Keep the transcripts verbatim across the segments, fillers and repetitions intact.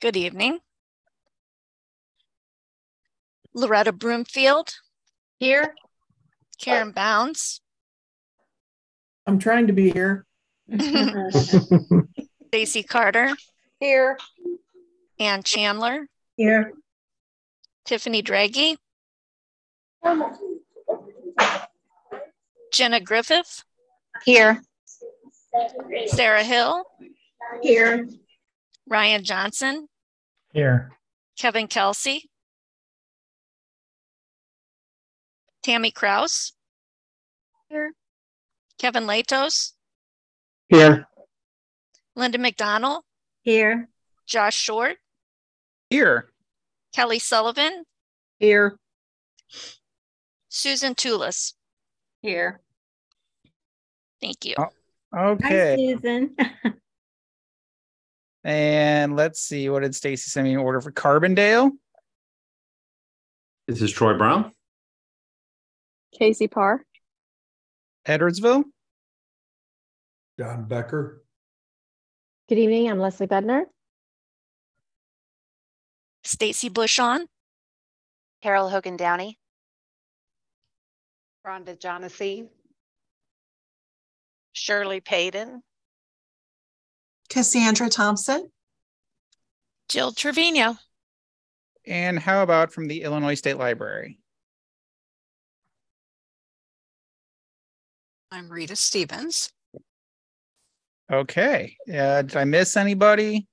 Good evening. Loretta Broomfield. Here. Karen Bounds. I'm trying to be here. Stacy Carter. Here. Ann Chandler. Here. Tiffany Draghi. Jenna Griffith. Here. Sarah Hill. Here. Ryan Johnson. Here. Kevin Kelsey. Tammy Kraus. Here. Kevin Latos. Here. Linda McDonald. Here. Josh Short. Here. Kelly Sullivan. Here. Susan Toulis. Here. Thank you. Oh, okay. Hi, Susan. And let's see, what did Stacy send me in order for Carbondale? This is Troy Brown. Casey Parr. Edwardsville. John Becker. Good evening. I'm Leslie Bednar. Stacy Bushon. Carol Hogan Downey. Rhonda Johnessy. Shirley Payton. Cassandra Thompson. Jill Trevino. And how about from the Illinois State Library? I'm Rita Stevens. Okay. Uh, did I miss anybody?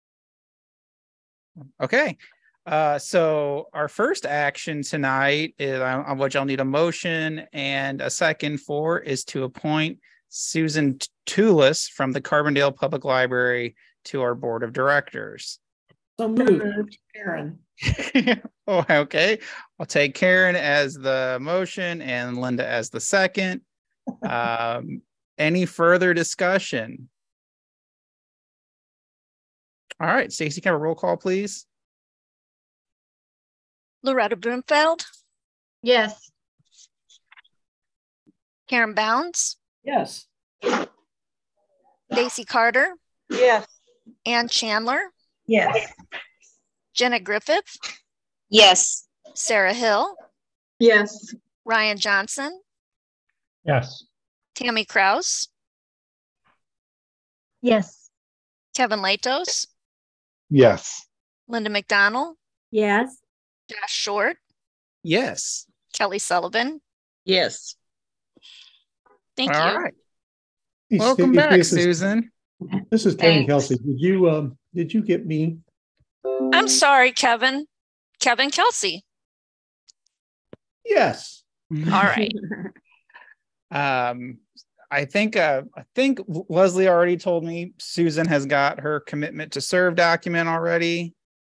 Okay. Uh, so our first action tonight is on on which I'll need a motion and a second for is to appoint Susan Toulis from the Carbondale Public Library to our board of directors. So moved, Karen. Oh, okay. I'll take Karen as the motion and Linda as the second. Um, any further discussion? All right, Stacy, can I have a roll call, please? Loretta Broomfield. Yes. Karen Bounds. Yes. Stacy Carter. Yes. Ann Chandler. Yes. Jenna Griffith. Yes. Sarah Hill. Yes. Ryan Johnson. Yes. Tammy Kraus. Yes. Kevin Latos. Yes. Linda McDonald. Yes. Josh Short. Yes. Kelly Sullivan. Yes. Thank All you. right. Hey, Welcome Steve, back, this is, Susan. This is Kevin Thanks. Kelsey. Did you um did you get me? I'm sorry, Kevin. Kevin Kelsey. Yes. All right. Um, I think uh, I think Leslie already told me Susan has got her commitment to serve document already.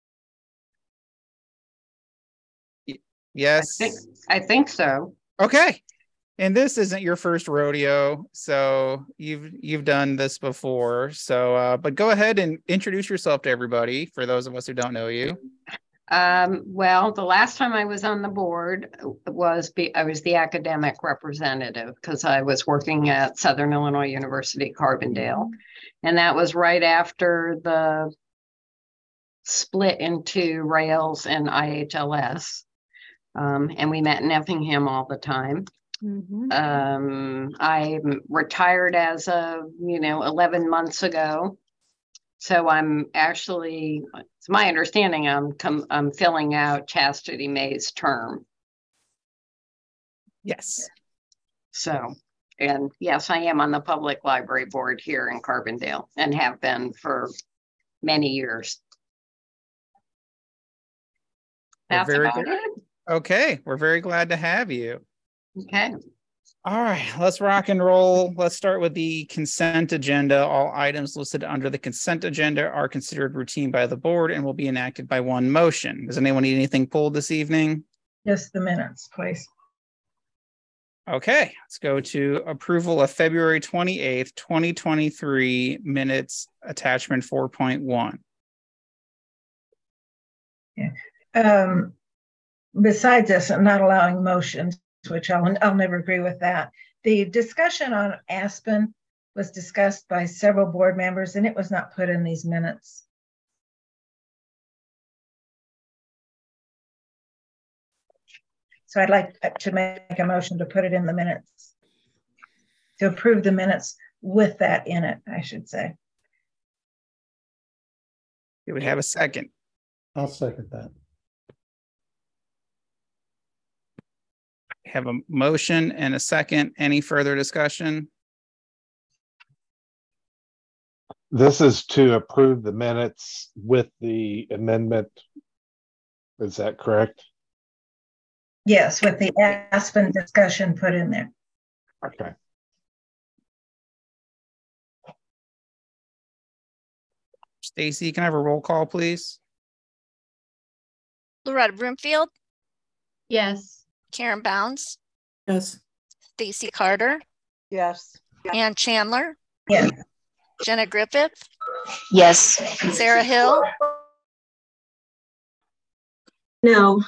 Y- Yes. I think, I think so. Okay. And this isn't your first rodeo, so you've you've done this before. So, uh, but go ahead and introduce yourself to everybody for those of us who don't know you. Um, well, the last time I was on the board was be, I was the academic representative because I was working at Southern Illinois University, Carbondale. And that was right after the split into Rails and I H L S. Um, and we met in Effingham all the time. Mm-hmm. Um, I'm retired as of, you know, eleven months ago. So I'm actually, it's my understanding, I'm com- I'm filling out Chastity May's term. Yes. So, and yes, I am on the public library board here in Carbondale and have been for many years. We're That's very about good. it. Okay, we're very glad to have you. Okay. All right, let's rock and roll. Let's start with the consent agenda. All items listed under the consent agenda are considered routine by the board and will be enacted by one motion. Does anyone need anything pulled this evening? Just the minutes, please. Okay, let's go to approval of February twenty-eighth, twenty twenty-three minutes, attachment four point one. Um, besides this, I'm not allowing motions, which I'll, I'll never agree with that. The discussion on Aspen was discussed by several board members and it was not put in these minutes. So I'd like to make a motion to put it in the minutes. To approve the minutes with that in it, I should say. Do we have a second? I'll second that. Have a motion and a second. Any further discussion? This is to approve the minutes with the amendment. Is that correct? Yes, with the Aspen discussion put in there. Okay. Stacy, can I have a roll call, please? Loretta Broomfield, Yes. Karen Bounds, Yes. Stacy Carter, Yes. Ann Chandler, Yes. Jenna Griffith, Yes. Sarah Hill, No.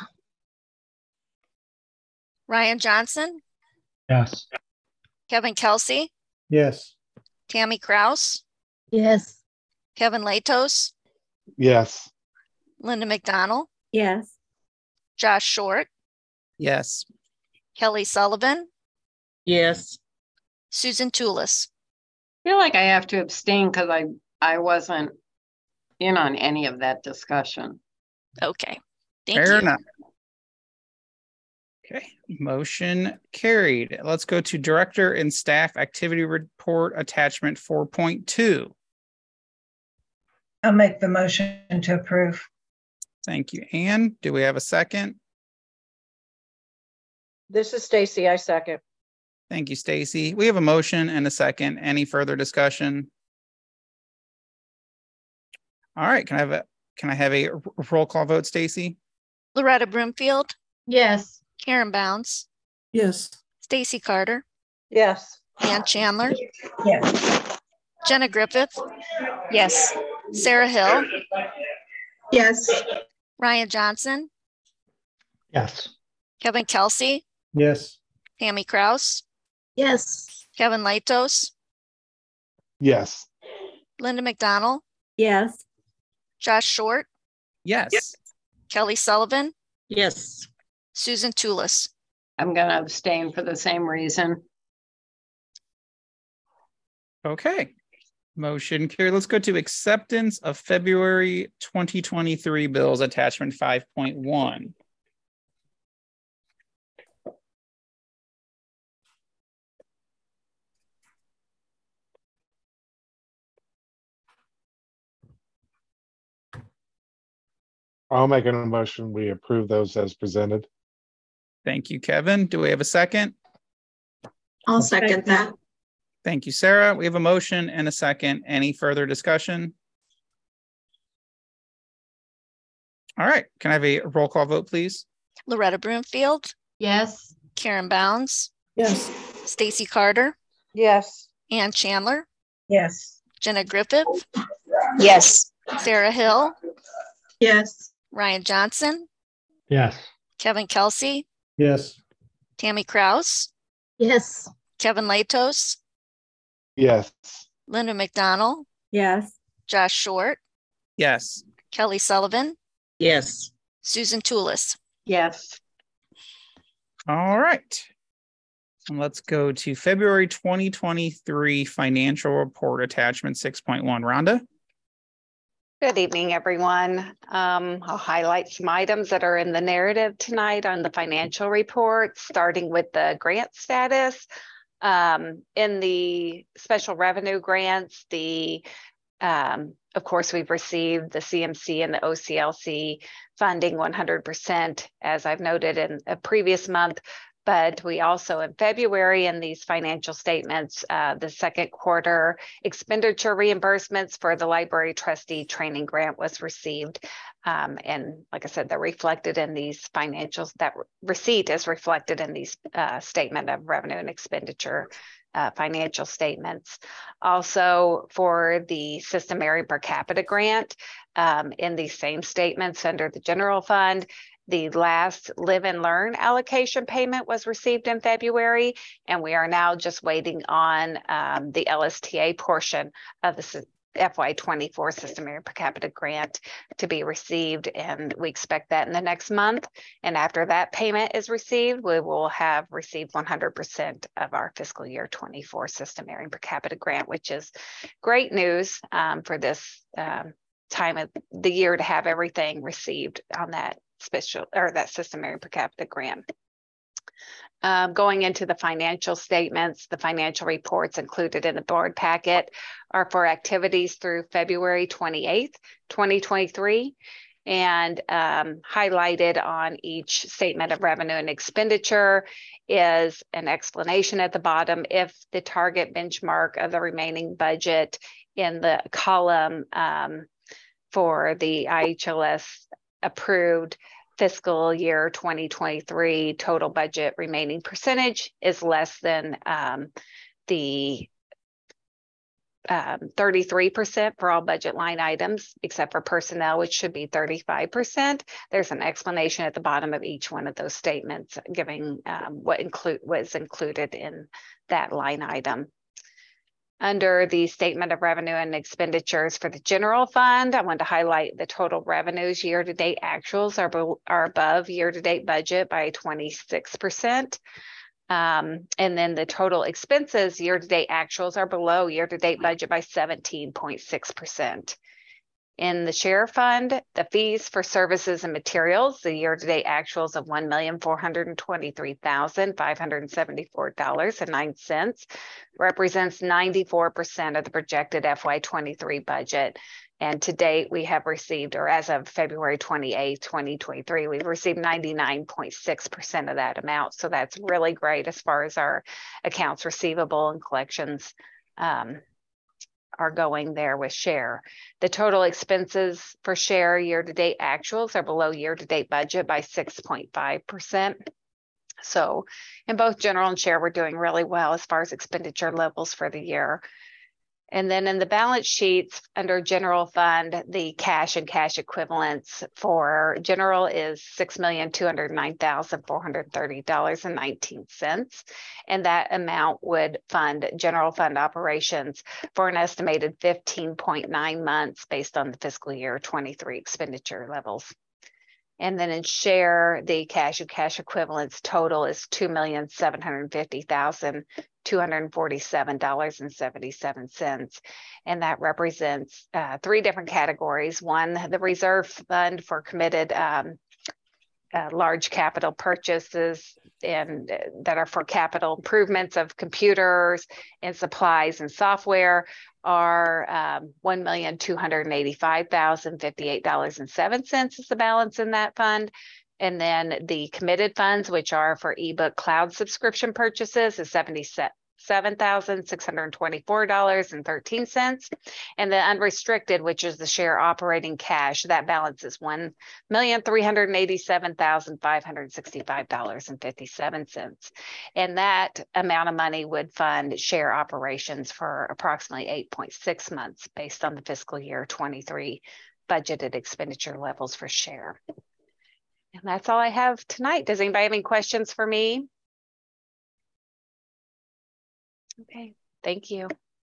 Ryan Johnson, Yes. Kevin Kelsey, Yes. Tammy Kraus, Yes. Kevin Latos, Yes. Linda McDonald, Yes. Josh Short, Yes. Kelly Sullivan, Yes. Susan Toulis. I feel like I have to abstain because I, I wasn't in on any of that discussion. Okay, thank Fair you. enough. Okay, motion carried. Let's go to Director and Staff Activity Report Attachment four point two. I'll make the motion to approve. Thank you, Ann. Do we have a second? This is Stacy. I second. Thank you, Stacy. We have a motion and a second. Any further discussion? All right, can I have a can I have a r- roll call vote, Stacy? Loretta Broomfield, Yes. Karen Bounds, Yes. Stacy Carter, Yes. Ann Chandler, Yes. Jenna Griffith, Yes. Sarah Hill, Yes. Ryan Johnson, Yes. Kevin Kelsey, Yes. Tammy Kraus, Yes. Kevin Latos, Yes. Linda McDonald, Yes. Josh Short, Yes. Kelly Sullivan, Yes. Susan Toulis. I'm going to abstain for the same reason. Okay. Motion carried. Let's go to acceptance of February twenty twenty-three bills, attachment five point one. I'll make an motion. We approve those as presented. Thank you, Kevin. Do we have a second? I'll second that. Thank you, Sarah. We have a motion and a second. Any further discussion? All right, can I have a roll call vote, please? Loretta Broomfield, Yes. Karen Bounds, Yes. Stacy Carter, Yes. Ann Chandler, Yes. Jenna Griffith, Yes. Sarah Hill, Yes. Ryan Johnson, Yes. Kevin Kelsey, Yes. Tammy Kraus, Yes. Kevin Latos, Yes. Linda McDonald, Yes. Josh Short, Yes. Kelly Sullivan, Yes. Susan Toulis. Yes. All right. And let's go to February twenty twenty-three financial report attachment six point one. Rhonda? Good evening, everyone. Um, I'll highlight some items that are in the narrative tonight on the financial report, starting with the grant status. Um, in the special revenue grants, the um, of course, we've received the C M C and the O C L C funding one hundred percent, as I've noted in a previous month. But we also in February in these financial statements, uh, the second quarter expenditure reimbursements for the library trustee training grant was received. Um, and like I said, they're reflected in these financials. That receipt is reflected in these uh, statement of revenue and expenditure uh, financial statements. Also for the system area per capita grant, um, in these same statements under the general fund, the last live and learn allocation payment was received in February, and we are now just waiting on um, the L S T A portion of the F Y twenty-four System Area Per Capita Grant to be received, and we expect that in the next month. And after that payment is received, we will have received one hundred percent of our fiscal year twenty-four System Area Per Capita Grant, which is great news um, for this um, time of the year to have everything received on that special or that System Area Per Capita Grant. Um, going into the financial statements, the financial reports included in the board packet are for activities through February twenty-eighth, twenty twenty-three, and um, highlighted on each statement of revenue and expenditure is an explanation at the bottom if the target benchmark of the remaining budget in the column um, for the I H L S approved fiscal year twenty twenty-three total budget remaining percentage is less than um, the um, thirty-three percent for all budget line items, except for personnel, which should be thirty-five percent. There's an explanation at the bottom of each one of those statements giving um, what include was included in that line item. Under the statement of revenue and expenditures for the general fund, I want to highlight the total revenues year-to-date actuals are, are above year-to-date budget by twenty-six percent. Um, and then the total expenses year-to-date actuals are below year-to-date budget by seventeen point six percent. In the share fund, the fees for services and materials, the year-to-date actuals of one million four hundred twenty-three thousand five hundred seventy-four dollars and nine cents represents ninety-four percent of the projected F Y twenty-three budget. And to date, we have received, or as of February twenty-eighth, twenty twenty-three, we've received ninety-nine point six percent of that amount. So that's really great as far as our accounts receivable and collections um, are going there with share. The total expenses for share year-to-date actuals are below year-to-date budget by six point five percent. So in both general and share, we're doing really well as far as expenditure levels for the year. And then in the balance sheets under general fund, the cash and cash equivalents for general is six million two hundred nine thousand four hundred thirty dollars and nineteen cents. And that amount would fund general fund operations for an estimated fifteen point nine months based on the fiscal year twenty-three expenditure levels. And then in share, the cash and cash equivalents total is two million seven hundred fifty thousand two hundred forty-seven dollars and seventy-seven cents. And that represents uh, three different categories. One, the reserve fund for committed um, uh, large capital purchases and uh, that are for capital improvements of computers and supplies and software are um, one million two hundred eighty-five thousand fifty-eight dollars and seven cents is the balance in that fund. And then the committed funds, which are for ebook cloud subscription purchases, is seventy-seven thousand six hundred twenty-four dollars and thirteen cents. And the unrestricted, which is the share operating cash, that balance is one million three hundred eighty-seven thousand five hundred sixty-five dollars and fifty-seven cents. And that amount of money would fund share operations for approximately eight point six months based on the fiscal year twenty-three budgeted expenditure levels for share. And that's all I have tonight. Does anybody have any questions for me? Okay, thank you.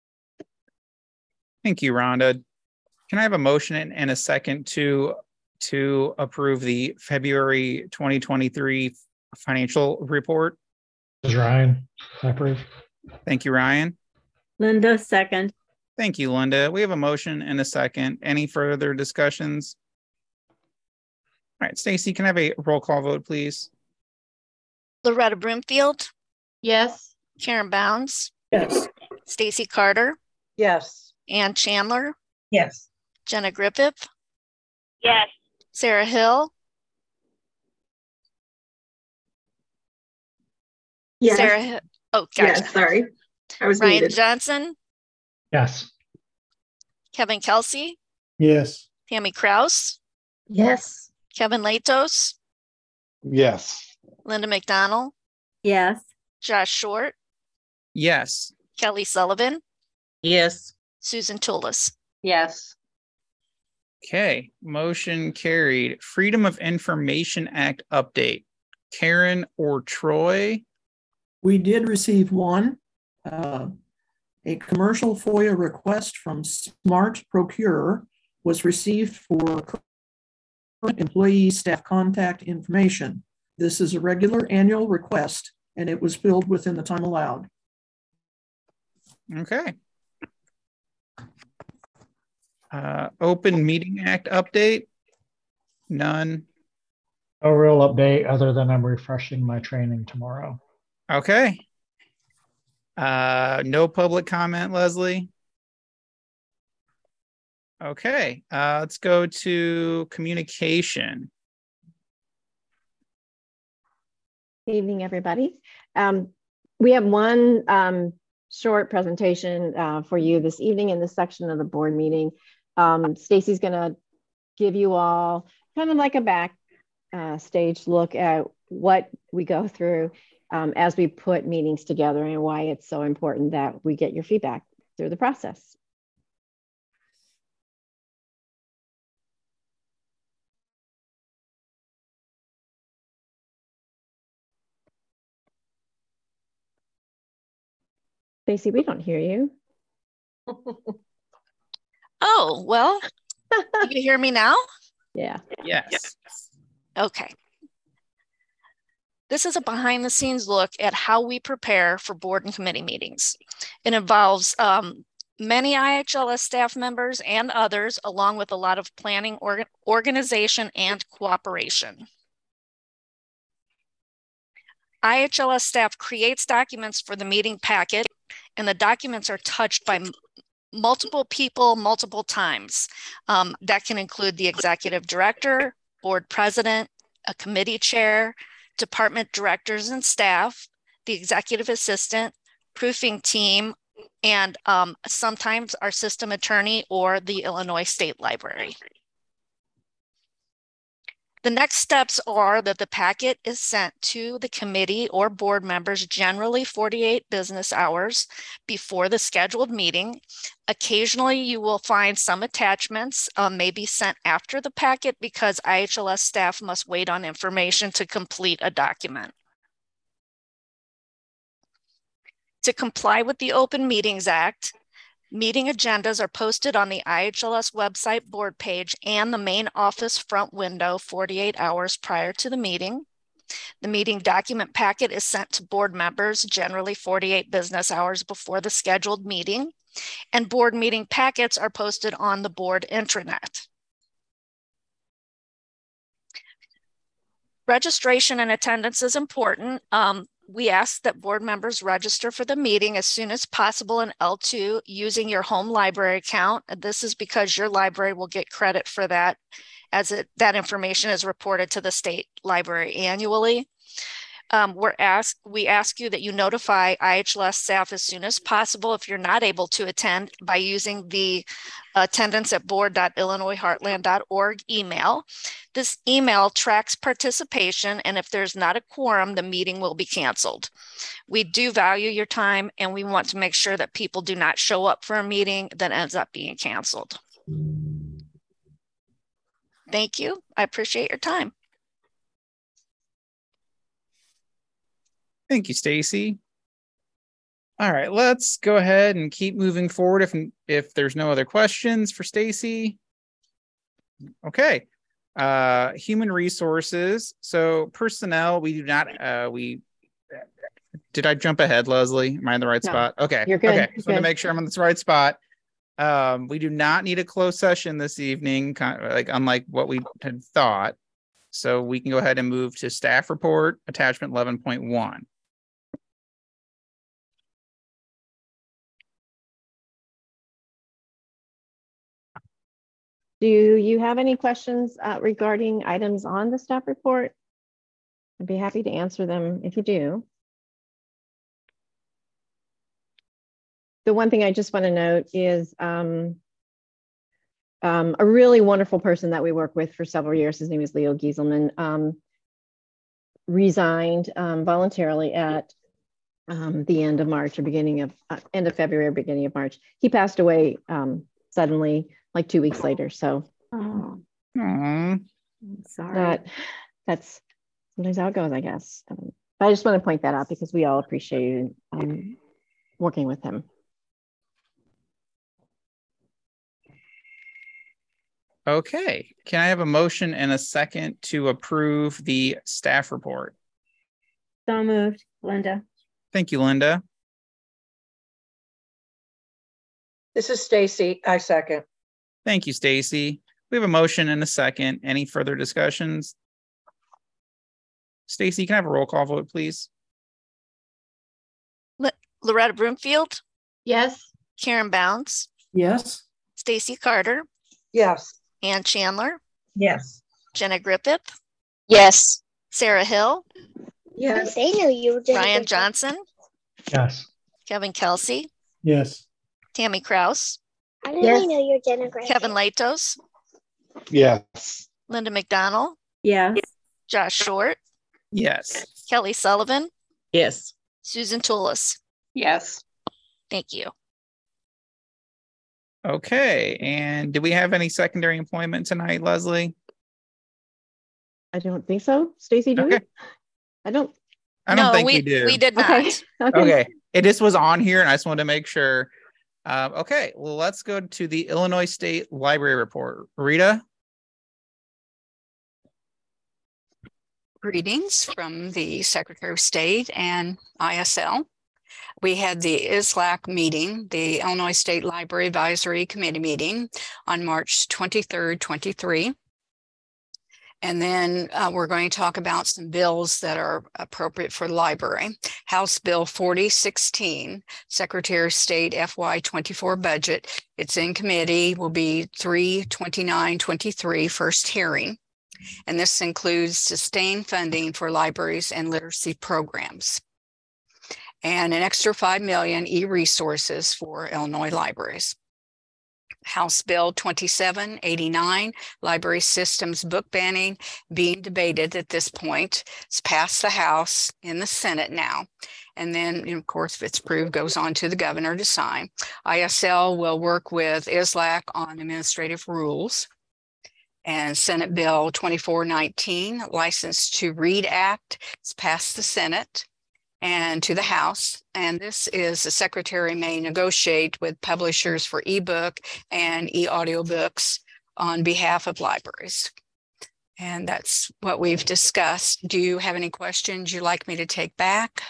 Thank you, Rhonda. Can I have a motion and a second to to approve the February twenty twenty-three financial report? This is Ryan. I approve. Thank you, Ryan. Linda, second. Thank you, Linda. We have a motion and a second. Any further discussions? All right, Stacy, can I have a roll call vote, please? Loretta Broomfield, Yes. Karen Bounds, Yes. Stacy Carter, Yes. Ann Chandler, Yes. Jenna Griffith, Yes. Sarah Hill, Sarah, Hi- oh, gotcha. sorry. I was Ryan Johnson, Yes. Kevin Kelsey, Yes. Tammy Kraus, Yes. Kevin Latos, Yes. Linda McDonald, Yes. Josh Short, Yes. Kelly Sullivan, Yes. Susan Toulis. Yes. Okay, motion carried. Freedom of Information Act update. Karen or Troy? We did receive one. Uh, A commercial FOIA request from Smart Procure was received for current employee staff contact information. This is a regular annual request, and it was filled within the time allowed. Okay. Uh, Open Meeting Act update? None. No real update other than I'm refreshing my training tomorrow. Okay. Uh, no public comment, Leslie? Okay, uh, let's go to communication. Good evening, everybody. Um, we have one um, short presentation uh, for you this evening in this section of the board meeting. Um, Stacy's going to give you all kind of like a back uh, stage look at what we go through um, as we put meetings together and why it's so important that we get your feedback through the process. Stacy, we don't hear you. Oh, well, you can hear me now? Yeah. Yes. Okay. This is a behind the scenes look at how we prepare for board and committee meetings. It involves um, many I H L S staff members and others, along with a lot of planning, org organization, and cooperation. I H L S staff creates documents for the meeting packet, and the documents are touched by multiple people multiple times. Um, that can include the executive director, board president, a committee chair, department directors and staff, the executive assistant, proofing team, and um, sometimes our system attorney or the Illinois State Library. The next steps are that the packet is sent to the committee or board members generally forty-eight business hours before the scheduled meeting. Occasionally, you will find some attachments um, may be sent after the packet because I H L S staff must wait on information to complete a document. To comply with the Open Meetings Act, meeting agendas are posted on the I H L S website board page and the main office front window forty-eight hours prior to the meeting. The meeting document packet is sent to board members generally forty-eight business hours before the scheduled meeting, and board meeting packets are posted on the board intranet. Registration and attendance is important. Um, We ask that board members register for the meeting as soon as possible in L two using your home library account. This is because your library will get credit for that as it, that information is reported to the state library annually. Um, we're asked, we ask you that you notify I H L S staff as soon as possible if you're not able to attend by using the attendance at board dot illinois heartland dot org email. This email tracks participation, and if there's not a quorum, the meeting will be canceled. We do value your time, and we want to make sure that people do not show up for a meeting that ends up being canceled. Thank you. I appreciate your time. Thank you, Stacy. All right, let's go ahead and keep moving forward if, if there's no other questions for Stacy. Okay. Uh, human resources. So personnel, we do not, uh, we, did I jump ahead, Leslie? Am I in the right No, spot? Okay. you're good. Okay. You're Just want to good. make sure I'm in the right spot. Um, we do not need a closed session this evening, kind of like unlike what we had thought. So we can go ahead and move to staff report, attachment eleven point one. Do you have any questions uh, regarding items on the staff report? I'd be happy to answer them if you do. The one thing I just want to note is um, um, a really wonderful person that we worked with for several years. His name is Leo Gieselman. Um, resigned um, voluntarily at um, the end of March or beginning of uh, end of February or beginning of March. He passed away um, suddenly, like two weeks later. So, Oh, Aww. sorry. that that's sometimes how it goes, I guess. Um, but I just want to point that out because we all appreciated um, working with him. Okay, can I have a motion and a second to approve the staff report? So moved, Linda. Thank you, Linda. This is Stacy. I second. Thank you, Stacy. We have a motion and a second. Any further discussions? Stacy, can I have a roll call vote, please? L- Loretta Broomfield, Yes. Karen Bounds, Yes. Stacy Carter, Yes. Ann Chandler, Yes. Jenna Griffith, Yes. Sarah Hill, Yes. They knew you were doing Ryan good. Johnson, Yes. Kevin Kelsey, Yes. Tammy Kraus, I didn't Yes. know you were Jenna Griffith. Kevin Latos, Yes. Linda McDonald, Yes. Josh Short, Yes. Kelly Sullivan, Yes. Susan Toulis. Yes. Thank you. Okay, and do we have any secondary employment tonight, Leslie? I don't think so. Stacy, do Okay. we? I don't. I don't no, think we, we do. we did not. Okay. Okay. Okay, it just was on here and I just wanted to make sure. Uh, okay, well, let's go to the Illinois State Library report. Rita? Greetings from the Secretary of State and I S L. We had the I S L A C meeting, the Illinois State Library Advisory Committee meeting on March twenty-third, twenty-three. And then uh, we're going to talk about some bills that are appropriate for the library. House Bill forty sixteen, Secretary of State F Y twenty-four budget. It's in committee, will be three twenty-nine twenty-three, first hearing. And this includes sustained funding for libraries and literacy programs, and an extra five million e-resources for Illinois libraries. House Bill twenty-seven eighty-nine, library systems book banning, being debated at this point. It's passed the House, in the Senate now. And then, you know, of course, if it's approved, goes on to the governor to sign. I S L will work with I S L A C on administrative rules. And Senate Bill twenty-four nineteen, License to Read Act, it's passed the Senate and to the House. And this is the Secretary may negotiate with publishers for ebook and e-audiobooks on behalf of libraries. And that's what we've discussed. Do you have any questions you'd like me to take back?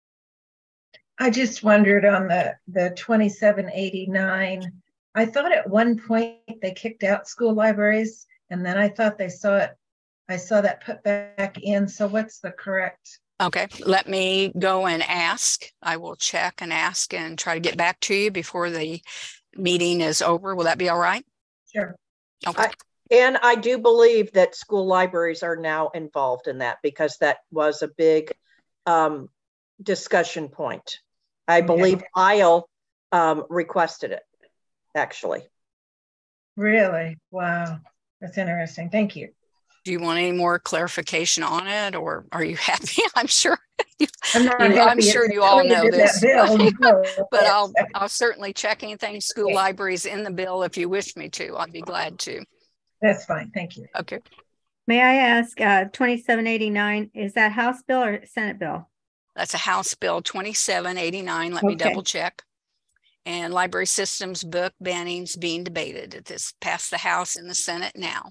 I just wondered on the, the twenty-seven eighty-nine, I thought at one point they kicked out school libraries, and then I thought they saw it, I saw that put back in. So what's the correct? Okay, let me go and ask. I will check and ask and try to get back to you before the meeting is over. Will that be all right? Sure. Okay. I, and I do believe that school libraries are now involved in that, because that was a big um, discussion point. I Okay. believe I L um, requested it, actually. Really? Wow. That's interesting. Thank you. Do you want any more clarification on it, or are you happy? I'm sure. You, I'm not you- happy I'm it sure you all know included that this, bill, no. but I'll I'll certainly check anything school Okay. libraries in the bill if you wish me to. I'd be glad to. That's fine. Thank you. Okay. May I ask, uh, twenty-seven eighty-nine, is that House bill or Senate bill? That's a House Bill twenty-seven eighty-nine. Let me Okay. double check. And library systems book banning's being debated. It is passed the House and the Senate now.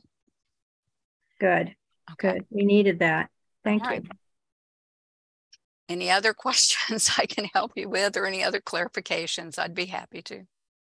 Good, Okay. good. We needed that. Thank All you. right. Any other questions I can help you with, or any other clarifications? I'd be happy to.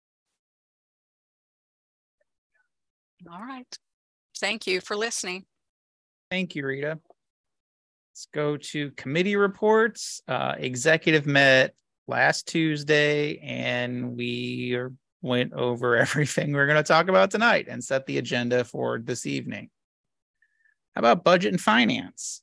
All right. Thank you for listening. Thank you, Rita. Let's go to committee reports. Uh, executive met last Tuesday, and we are- went over everything we're going to talk about tonight and set the agenda for this evening. How about budget and finance?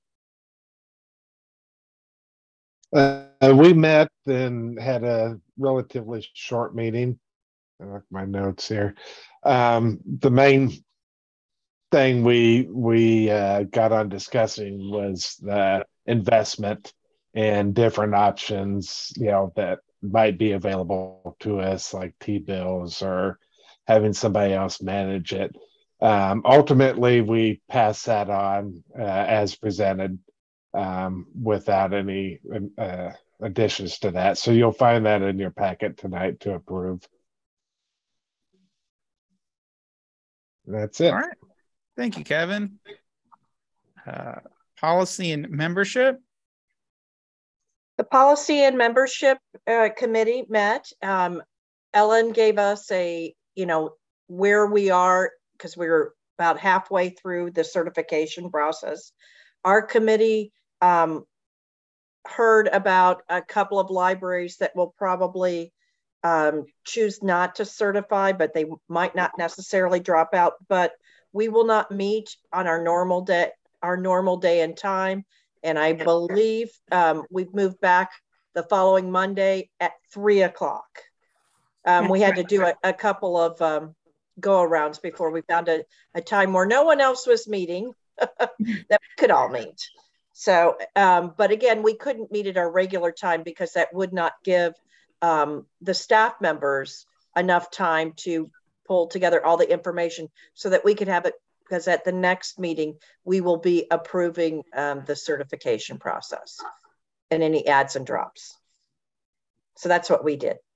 Uh, we met and had a relatively short meeting. I like my notes here. Um, the main thing we we uh, got on discussing was the investment and different options, you know, that might be available to us, like T-bills or having somebody else manage it. Um, ultimately, we passed that on uh, as presented um, without any uh, additions to that. So you'll find that in your packet tonight to approve. That's it. All right. Thank you, Kevin. Uh, policy and membership. The policy and membership uh, committee met. Um, Ellen gave us a, you know, where we are, because we were about halfway through the certification process. Our committee um, heard about a couple of libraries that will probably um, choose not to certify, but they might not necessarily drop out. But we will not meet on our normal day, our normal day and time. And I believe um, we've moved back the following Monday at three o'clock. Um, we had to do a, a couple of um, go arounds before we found a, a time where no one else was meeting that we could all meet. So, um, but again, we couldn't meet at our regular time because that would not give um, the staff members enough time to pull together all the information so that we could have it, because at the next meeting, we will be approving um, the certification process and any adds and drops. So that's what we did.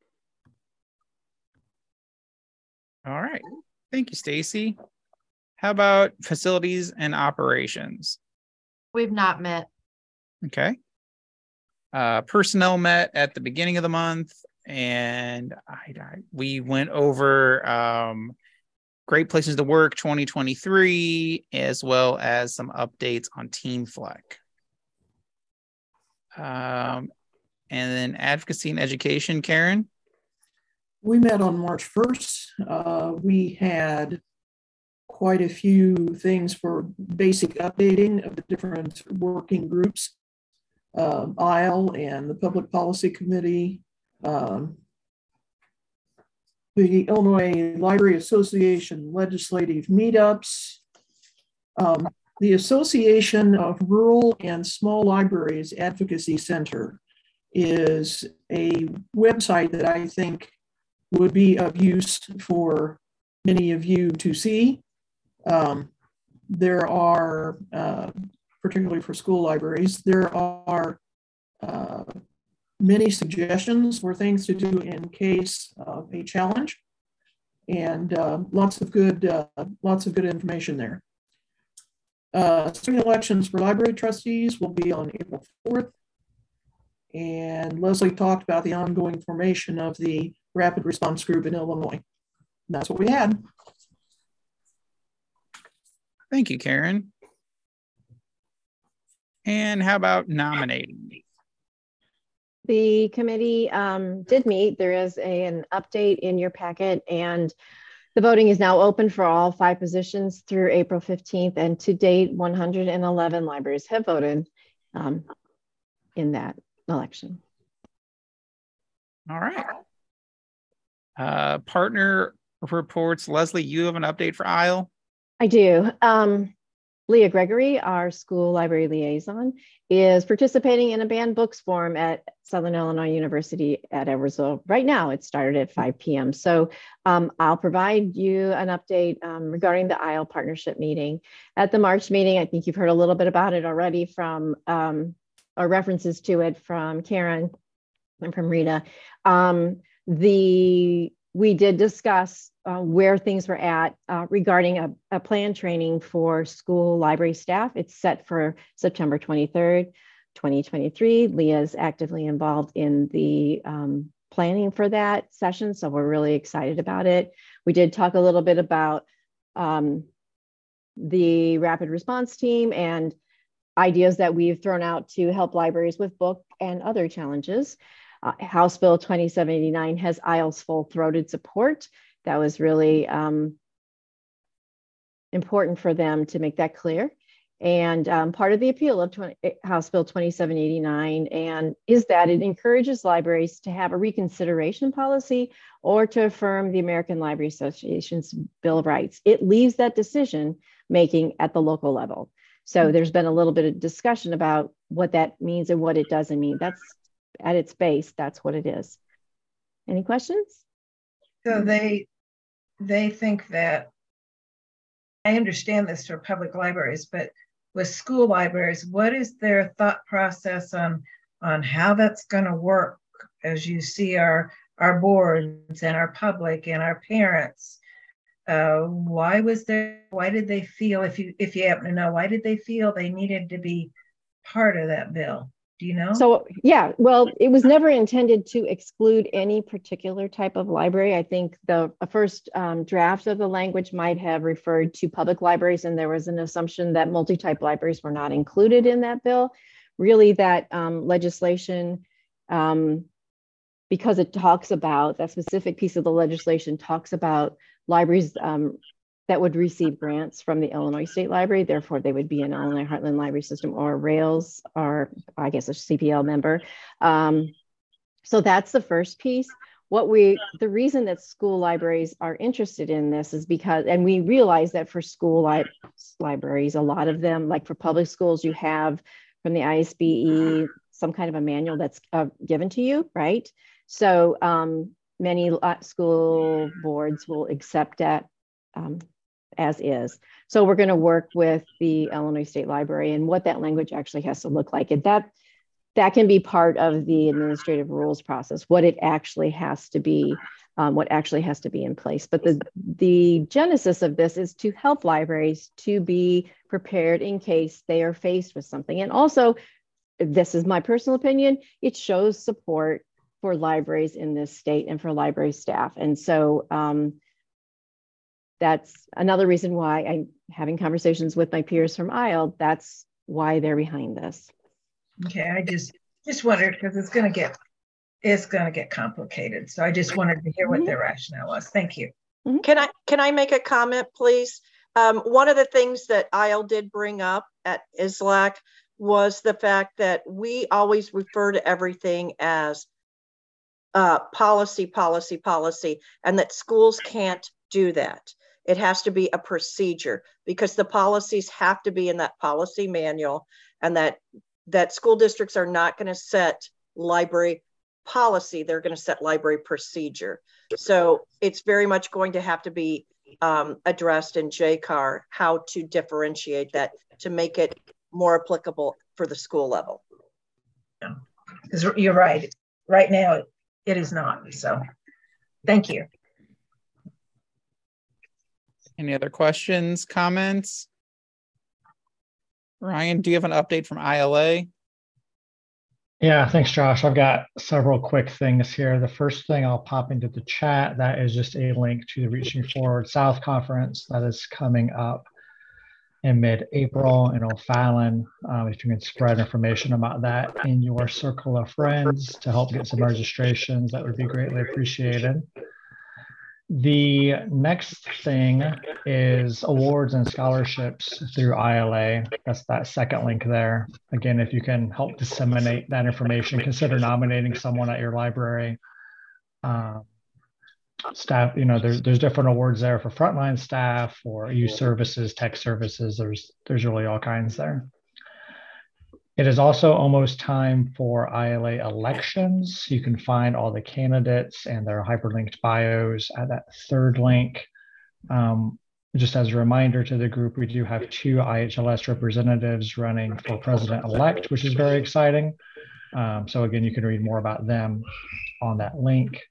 All right. Thank you, Stacy. How about facilities and operations? We've not met. Okay. Uh, personnel met at the beginning of the month, and I, I we went over um, Great Places to Work twenty twenty-three, as well as some updates on Team Fleck. Um, and then advocacy and education, Karen. We met on March first. Uh, we had quite a few things for basic updating of the different working groups. Um, I L and the Public Policy Committee, um, the Illinois Library Association legislative meetups, um, the Association of Rural and Small Libraries Advocacy Center is a website that I think would be of use for many of you to see. Um, there are, uh, particularly for school libraries, there are uh, many suggestions for things to do in case of a challenge, and uh, lots of good, uh, lots of good information there. Uh, spring elections for library trustees will be on April fourth, and Leslie talked about the ongoing formation of the Rapid Response Group in Illinois. That's what we had. Thank you, Karen. And how about nominating? The committee um, did meet. There is a, an update in your packet, and the voting is now open for all five positions through April fifteenth. And to date, one hundred eleven libraries have voted um, in that election. All right. Uh, partner reports. Leslie, you have an update for I L? I do. Um, Leah Gregory, our school library liaison, is participating in a banned books forum at Southern Illinois University at Edwardsville. Right now, it started at five p m So um, I'll provide you an update um, regarding the I L partnership meeting. At the March meeting, I think you've heard a little bit about it already from, um, or references to it from Karen and from Rita. Um, the We did discuss uh, where things were at uh, regarding a, a plan training for school library staff. It's set for September twenty-third, twenty twenty-three. Leah is actively involved in the um, planning for that session, so we're really excited about it. We did talk a little bit about um, the rapid response team and ideas that we've thrown out to help libraries with book and other challenges. Uh, House Bill twenty-seven eighty-nine has I L's full-throated support. That was really um, important for them to make that clear. And um, part of the appeal of twenty, House Bill twenty-seven eighty-nine and is that it encourages libraries to have a reconsideration policy or to affirm the American Library Association's Bill of Rights. It leaves that decision making at the local level. So there's been a little bit of discussion about what that means and what it doesn't mean. That's at its base, that's what it is. Any questions? So they they think that, I understand this for public libraries, but with school libraries, what is their thought process on on how that's going to work as you see our our boards and our public and our parents uh, why was there, why did they feel, if you, if you happen to know, why did they feel they needed to be part of that bill? Do you know? So, yeah, well, it was never intended to exclude any particular type of library. I think the first um, draft of the language might have referred to public libraries, and there was an assumption that multi-type libraries were not included in that bill. Really, that um, legislation, um, because it talks about, that specific piece of the legislation talks about libraries um, that would receive grants from the Illinois State Library. Therefore, they would be an Illinois Heartland Library System or RAILS, or I guess a C P L member. Um, so that's the first piece. What we, the reason that school libraries are interested in this is because, and we realize that for school li libraries, a lot of them, like for public schools, you have from the I S B E, some kind of a manual that's uh, given to you, right? So um, many school boards will accept that um, as is. So we're going to work with the Illinois State Library and what that language actually has to look like. And that, that can be part of the administrative rules process, what it actually has to be, um, what actually has to be in place. But the, the genesis of this is to help libraries to be prepared in case they are faced with something. And also, this is my personal opinion, it shows support for libraries in this state and for library staff. And so, um, that's another reason why I'm having conversations with my peers from I L. That's why they're behind this. Okay, I just just wondered because it's going to get it's going to get complicated. So I just wanted to hear what their rationale was. Thank you. Can I can I make a comment, please? Um, one of the things that I L did bring up at I S L A C was the fact that we always refer to everything as uh, policy, policy, policy, and that schools can't do that. It has to be a procedure because the policies have to be in that policy manual, and that that school districts are not going to set library policy. They're going to set library procedure. So it's very much going to have to be um, addressed in J C A R, how to differentiate that to make it more applicable for the school level. Yeah, because you're right. Right now, it is not. So thank you. Any other questions, comments? Ryan, do you have an update from I L A? Yeah, thanks, Josh. I've got several quick things here. The first thing I'll pop into the chat, that is just a link to the Reaching Forward South Conference that is coming up in mid-April in O'Fallon. Um, if you can spread information about that in your circle of friends to help get some registrations, that would be greatly appreciated. The next thing is awards and scholarships through I L A. That's that second link there. Again, if you can help disseminate that information, consider nominating someone at your library. Uh, staff, you know, there's there's different awards there for frontline staff, for youth services, tech services. There's there's really all kinds there. It is also almost time for I L A elections. You can find all the candidates and their hyperlinked bios at that third link. Um, just as a reminder to the group, we do have two I H L S representatives running for president-elect, which is very exciting. Um, so again, you can read more about them on that link.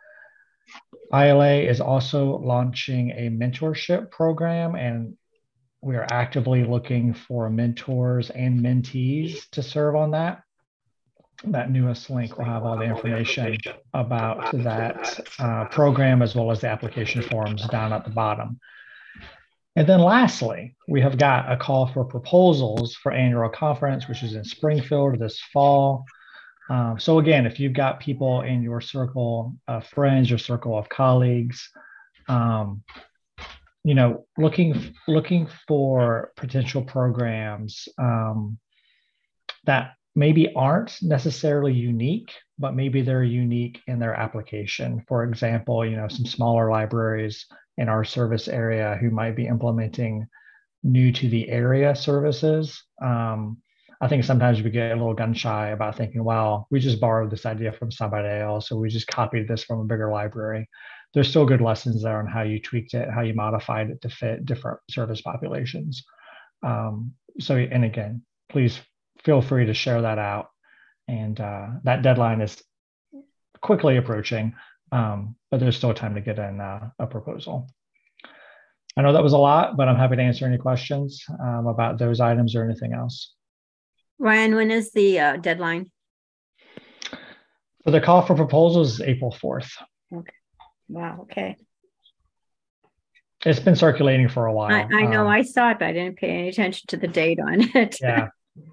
I L A is also launching a mentorship program, and we are actively looking for mentors and mentees to serve on that. That newest link will have all the information about that uh, program, as well as the application forms down at the bottom. And then lastly, we have got a call for proposals for annual conference, which is in Springfield this fall. Um, so again, if you've got people in your circle of friends, your circle of colleagues, um, you know, looking looking for potential programs um, that maybe aren't necessarily unique, but maybe they're unique in their application. For example, you know, some smaller libraries in our service area who might be implementing new to the area services. Um, I think sometimes we get a little gun shy about thinking, well, we just borrowed this idea from somebody else, so we just copied this from a bigger library. There's still good lessons there on how you tweaked it, how you modified it to fit different service populations. Um, so, and again, please feel free to share that out. And uh, that deadline is quickly approaching, um, but there's still time to get in uh, a proposal. I know that was a lot, but I'm happy to answer any questions um, about those items or anything else. Ryan, when is the uh, deadline? For the call for proposals is April fourth. Okay. Wow. Okay. It's been circulating for a while. I, I know Um, I saw it, but I didn't pay any attention to the date on it. yeah.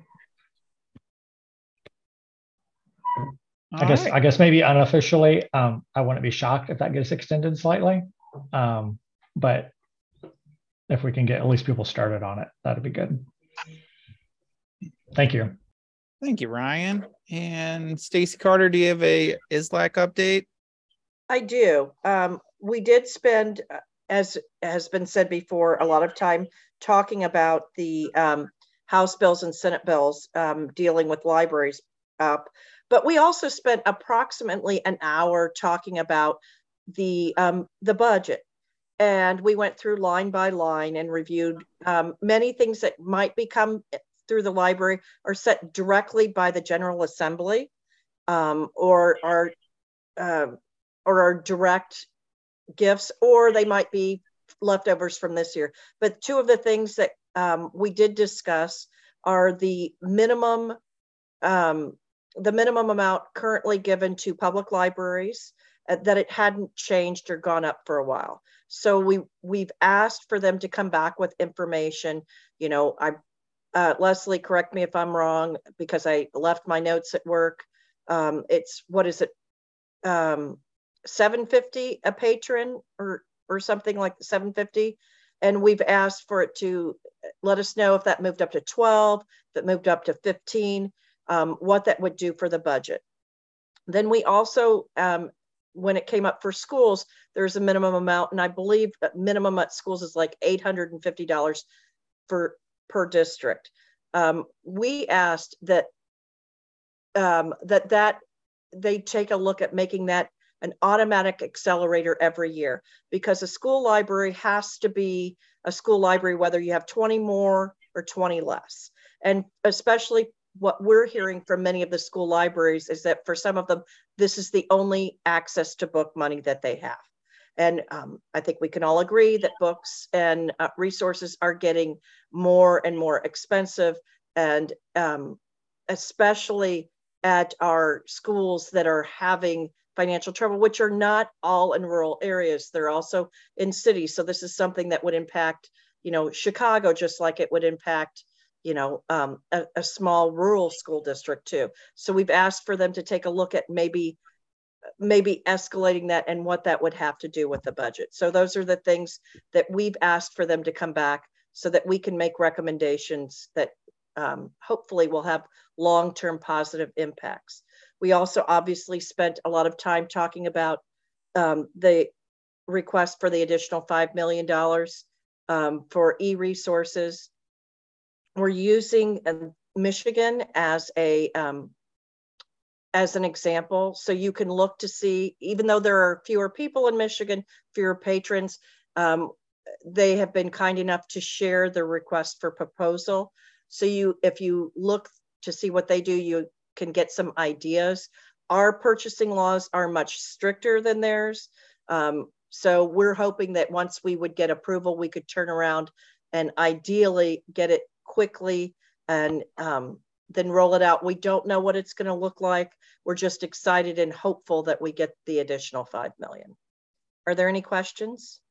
I All guess right. I guess maybe unofficially, um, I wouldn't be shocked if that gets extended slightly. Um, but if we can get at least people started on it, that'd be good. Thank you. Thank you, Ryan. And Stacy Carter, do you have a I S L A C update? I do. Um, we did spend, uh, as has been said before, a lot of time talking about the um, House bills and Senate bills um, dealing with libraries up. But we also spent approximately an hour talking about the um, the budget. And we went through line by line and reviewed um, many things that might become through the library are set directly by the General Assembly um, or are uh, or are direct gifts, or they might be leftovers from this year. But two of the things that um, we did discuss are the minimum um, the minimum amount currently given to public libraries, uh, that it hadn't changed or gone up for a while. So we we've asked for them to come back with information. You know, I uh, Leslie, correct me if I'm wrong, because I left my notes at work. Um, it's what is it, um, seven fifty a patron or or something like seven fifty, and we've asked for it to let us know if that moved up to twelve, if it moved up to fifteen. Um, what that would do for the budget. Then we also, um, when it came up for schools, there's a minimum amount, and I believe that minimum at schools is like eight hundred fifty dollars for per district. Um, we asked that um, that that they take a look at making that an automatic accelerator every year, because a school library has to be a school library whether you have twenty more or twenty less, and especially what we're hearing from many of the school libraries is that for some of them, this is the only access to book money that they have. And um, I think we can all agree that books and uh, resources are getting more and more expensive, and um, especially at our schools that are having financial trouble, which are not all in rural areas. They're also in cities. So this is something that would impact, you know, Chicago, just like it would impact you know, um, a, a small rural school district too. So we've asked for them to take a look at maybe, maybe escalating that and what that would have to do with the budget. So those are the things that we've asked for them to come back so that we can make recommendations that um, hopefully will have long-term positive impacts. We also obviously spent a lot of time talking about um, the request for the additional five million dollars um, for e-resources. We're using uh, Michigan as a um, as an example, so you can look to see, even though there are fewer people in Michigan, fewer patrons, um, they have been kind enough to share the request for proposal. So you, if you look to see what they do, you can get some ideas. Our purchasing laws are much stricter than theirs, um, so we're hoping that once we would get approval, we could turn around and ideally get it quickly and um, then roll it out. We don't know what it's going to look like. We're just excited and hopeful that we get the additional five million. Are there any questions?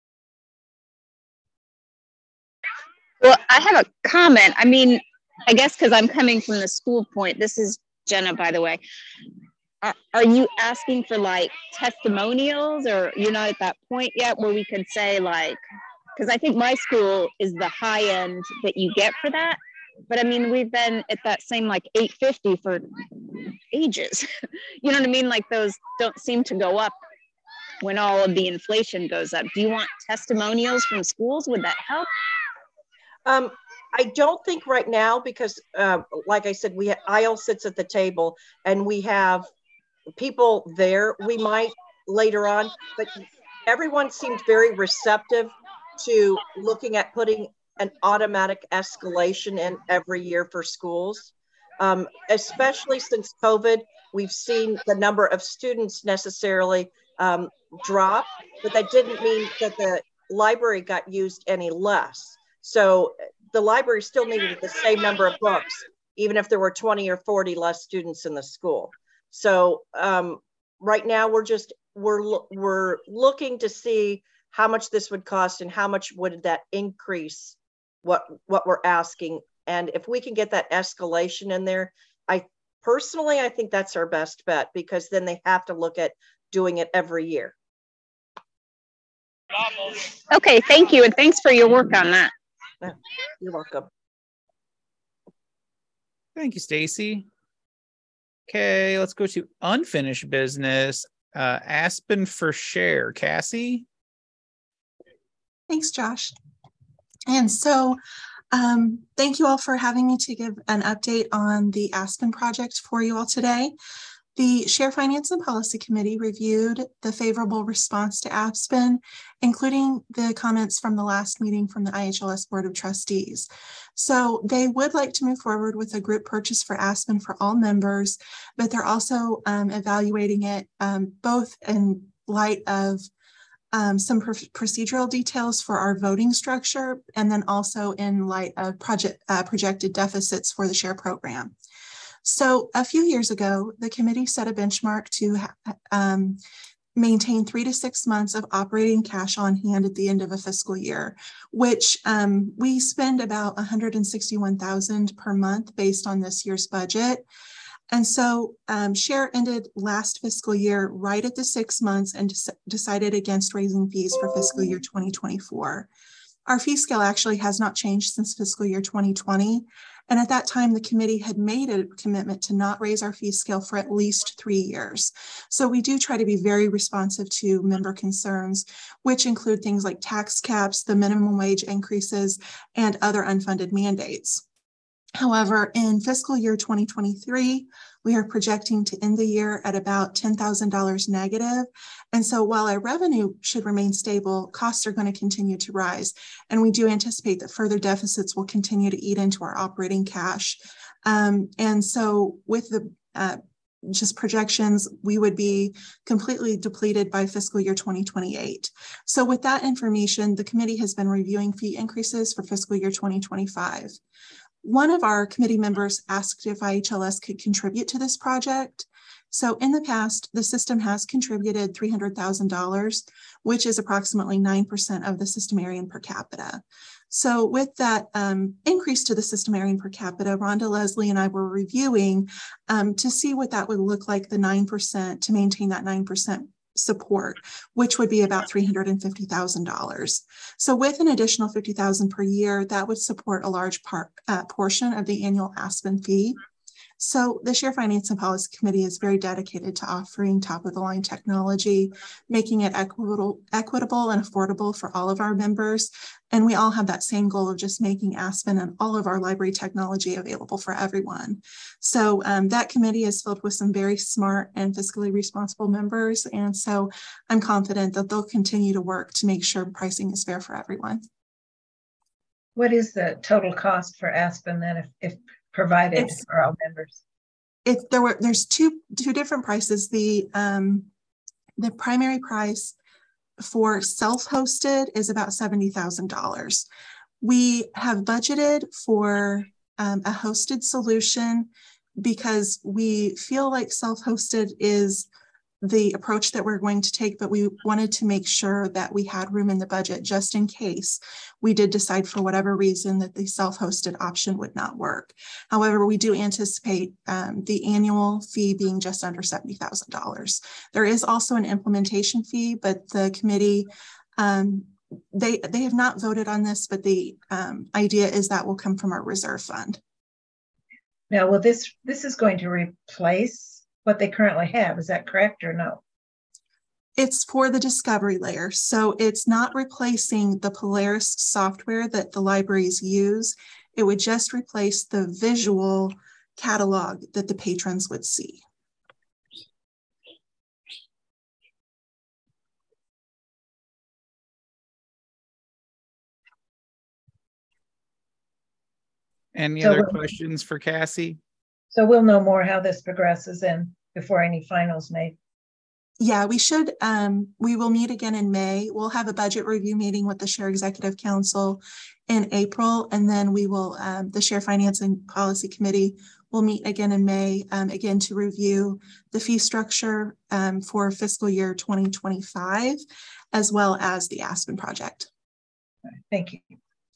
Well, I have a comment. I mean, I guess because I'm coming from the school point, this is Jenna, by the way. Are, are you asking for like testimonials, or you're not at that point yet where we could say like, because I think my school is the high end that you get for that. But I mean, we've been at that same like eight fifty for ages. You know what I mean? Like those don't seem to go up when all of the inflation goes up. Do you want testimonials from schools? Would that help? Um, I don't think right now, because uh, like I said, we I L sits at the table and we have people there. We might later on, but everyone seemed very receptive to looking at putting an automatic escalation in every year for schools. Um, especially since COVID, we've seen the number of students necessarily um, drop, but that didn't mean that the library got used any less. So the library still needed the same number of books, even if there were twenty or forty less students in the school. So um, right now we're just, we're, we're looking to see how much this would cost and how much would that increase what, what we're asking. And if we can get that escalation in there, I personally, I think that's our best bet, because then they have to look at doing it every year. Okay, thank you. And thanks for your work on that. You're welcome. Thank you, Stacy. Okay, let's go to unfinished business. Uh, Aspen for share. Cassie? Thanks, Josh. And so um, thank you all for having me to give an update on the Aspen project for you all today. The Share Finance and Policy Committee reviewed the favorable response to Aspen, including the comments from the last meeting from the I H L S Board of Trustees. So they would like to move forward with a group purchase for Aspen for all members, but they're also um, evaluating it um, both in light of um, some pr procedural details for our voting structure, and then also in light of project uh, projected deficits for the Share program. So a few years ago, the committee set a benchmark to um, maintain three to six months of operating cash on hand at the end of a fiscal year, which um, we spend about one hundred sixty-one thousand dollars per month based on this year's budget. And so um, Share ended last fiscal year right at the six months and decided against raising fees for fiscal year twenty twenty-four. Our fee scale actually has not changed since fiscal year twenty twenty. And at that time, the committee had made a commitment to not raise our fee scale for at least three years. So we do try to be very responsive to member concerns, which include things like tax caps, the minimum wage increases, and other unfunded mandates. However, in fiscal year twenty twenty-three, we are projecting to end the year at about ten thousand dollars negative. And so while our revenue should remain stable, costs are going to continue to rise. And we do anticipate that further deficits will continue to eat into our operating cash. Um, and so with the uh, just projections, we would be completely depleted by fiscal year twenty twenty-eight. So with that information, the committee has been reviewing fee increases for fiscal year twenty twenty-five. One of our committee members asked if I H L S could contribute to this project. So in the past, the system has contributed three hundred thousand dollars, which is approximately nine percent of the systemarian per capita. So with that um, increase to the systemarian per capita, Rhonda, Leslie, and I were reviewing um, to see what that would look like, the nine percent, to maintain that nine percent support, which would be about three hundred fifty thousand dollars. So with an additional fifty thousand dollars per year, that would support a large part, uh, portion of the annual Aspen fee. So the Share Finance and Policy Committee is very dedicated to offering top-of-the-line technology, making it equitable, equitable and affordable for all of our members. And we all have that same goal of just making Aspen and all of our library technology available for everyone. So um, that committee is filled with some very smart and fiscally responsible members. And so I'm confident that they'll continue to work to make sure pricing is fair for everyone. What is the total cost for Aspen then, if, if provided it's, for all members? If there were, there's two two different prices. The um, the primary price for self-hosted is about seventy thousand dollars. We have budgeted for um, a hosted solution because we feel like self-hosted is the approach that we're going to take, but we wanted to make sure that we had room in the budget just in case we did decide for whatever reason that the self-hosted option would not work. However, we do anticipate um, the annual fee being just under seventy thousand dollars. There is also an implementation fee, but the committee, um, they, they have not voted on this, but the um, idea is that will come from our reserve fund. Now, well, this, this is going to replace what they currently have. Is that correct or no? It's for the discovery layer. So it's not replacing the Polaris software that the libraries use. It would just replace the visual catalog that the patrons would see. Any so other we'll, questions for Cassie? So we'll know more how this progresses in before any finals made. Yeah, we should, um, we will meet again in May. We'll have a budget review meeting with the Share Executive Council in April, and then we will, um, the Share Finance and Policy Committee will meet again in May, um, again to review the fee structure um, for fiscal year twenty twenty-five, as well as the Aspen project. Thank you.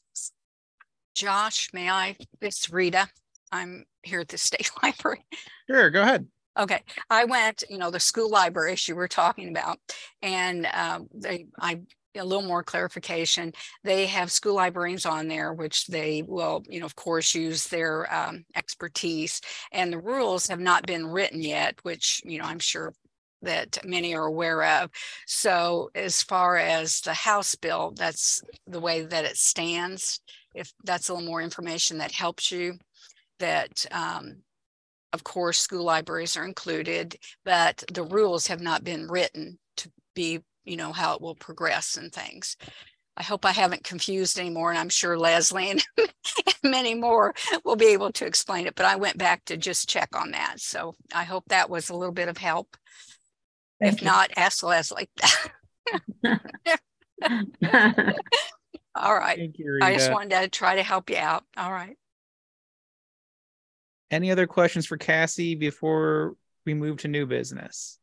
Josh, may I? It's Rita. I'm here at the State Library. Sure, go ahead. Okay, I went, you know, the school library issue we're talking about, and um, they, I, a little more clarification. They have school librarians on there, which they will, you know, of course, use their um, expertise. And the rules have not been written yet, which, you know, I'm sure that many are aware of. So as far as the House bill, that's the way that it stands. If that's a little more information that helps you, that um, of course, school libraries are included, but the rules have not been written to be, you know, how it will progress and things. I hope I haven't confused anymore, and I'm sure Leslie and many more will be able to explain it, but I went back to just check on that. So I hope that was a little bit of help. Thank if you. Not, ask Leslie. All right. Thank you, I just wanted to try to help you out. All right. Any other questions for Cassie before we move to new business?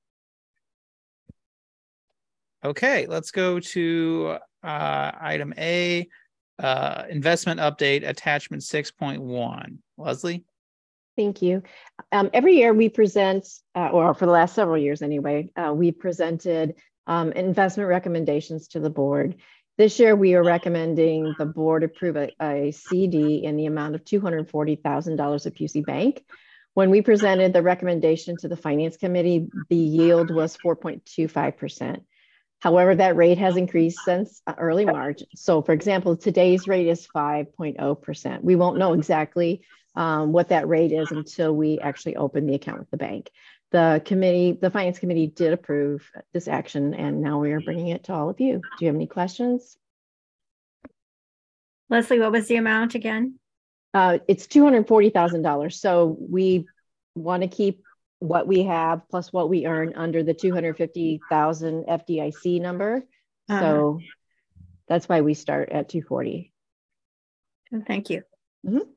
Okay, let's go to uh, item A, uh, investment update, attachment six point one. Leslie? Thank you. Um, every year we present, uh, or for the last several years anyway, uh, we presented um, investment recommendations to the board. This year, we are recommending the board approve a, a C D in the amount of two hundred forty thousand dollars at Pusey Bank. When we presented the recommendation to the Finance Committee, the yield was four point two five percent. However, that rate has increased since early March. So for example, today's rate is five point zero percent. We won't know exactly um, what that rate is until we actually open the account with the bank. The committee, the Finance Committee did approve this action, and now we are bringing it to all of you. Do you have any questions? Leslie, what was the amount again? Uh, it's two hundred forty thousand dollars. So we want to keep what we have plus what we earn under the two hundred fifty thousand F D I C number. Uh-huh. So that's why we start at two hundred forty. Thank you. Mm-hmm.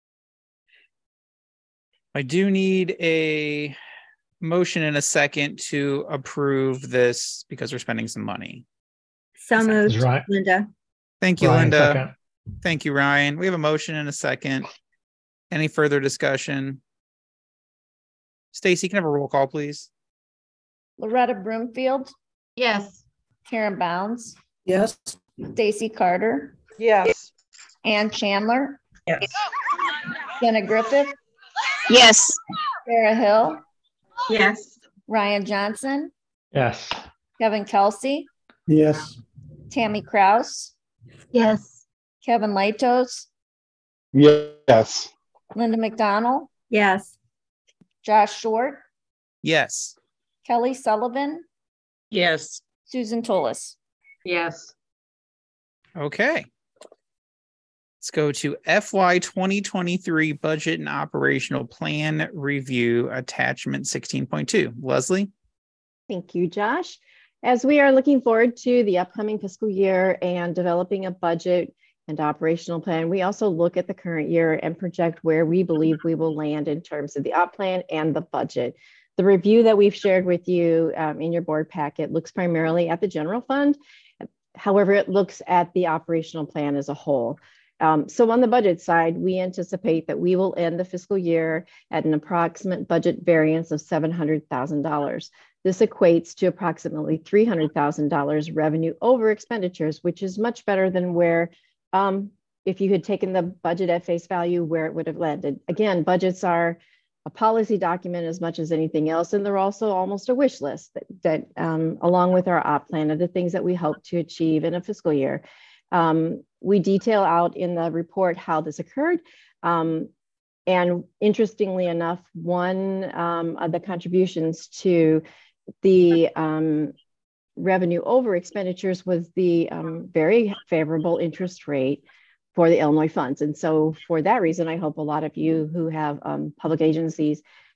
I do need a motion and a second to approve this because we're spending some money. So moved, right. Linda. Thank you, Ryan, Linda. Second. Thank you, Ryan. We have a motion and a second. Any further discussion? Stacy, can I have a roll call, please? Loretta Broomfield. Yes. Karen Bounds. Yes. Stacy Carter. Yes. Ann Chandler. Yes. Jenna Griffith. Yes. Sarah Hill. Yes. Ryan Johnson. Yes. Kevin Kelsey. Yes. Tammy Kraus. Yes. Kevin Latos. Yes. Linda McDonald. Yes. Josh Short. Yes. Kelly Sullivan. Yes. Susan Tullis. Yes. Okay. Let's go to F Y twenty twenty-three Budget and Operational Plan Review, Attachment sixteen point two. Leslie? Thank you, Josh. As we are looking forward to the upcoming fiscal year and developing a budget and operational plan, we also look at the current year and project where we believe we will land in terms of the op plan and the budget. The review that we've shared with you um, in your board packet looks primarily at the general fund. However, it looks at the operational plan as a whole. Um, so on the budget side, we anticipate that we will end the fiscal year at an approximate budget variance of seven hundred thousand dollars. This equates to approximately three hundred thousand dollars revenue over expenditures, which is much better than where, um, if you had taken the budget at face value, where it would have landed. Again, budgets are a policy document as much as anything else, and they're also almost a wish list that, that um, along with our op plan, are the things that we hope to achieve in a fiscal year. Um, we detail out in the report how this occurred. Um, and interestingly enough, one um, of the contributions to the um, revenue over expenditures was the um, very favorable interest rate for the Illinois funds. And so for that reason, I hope a lot of you who have um, public agencies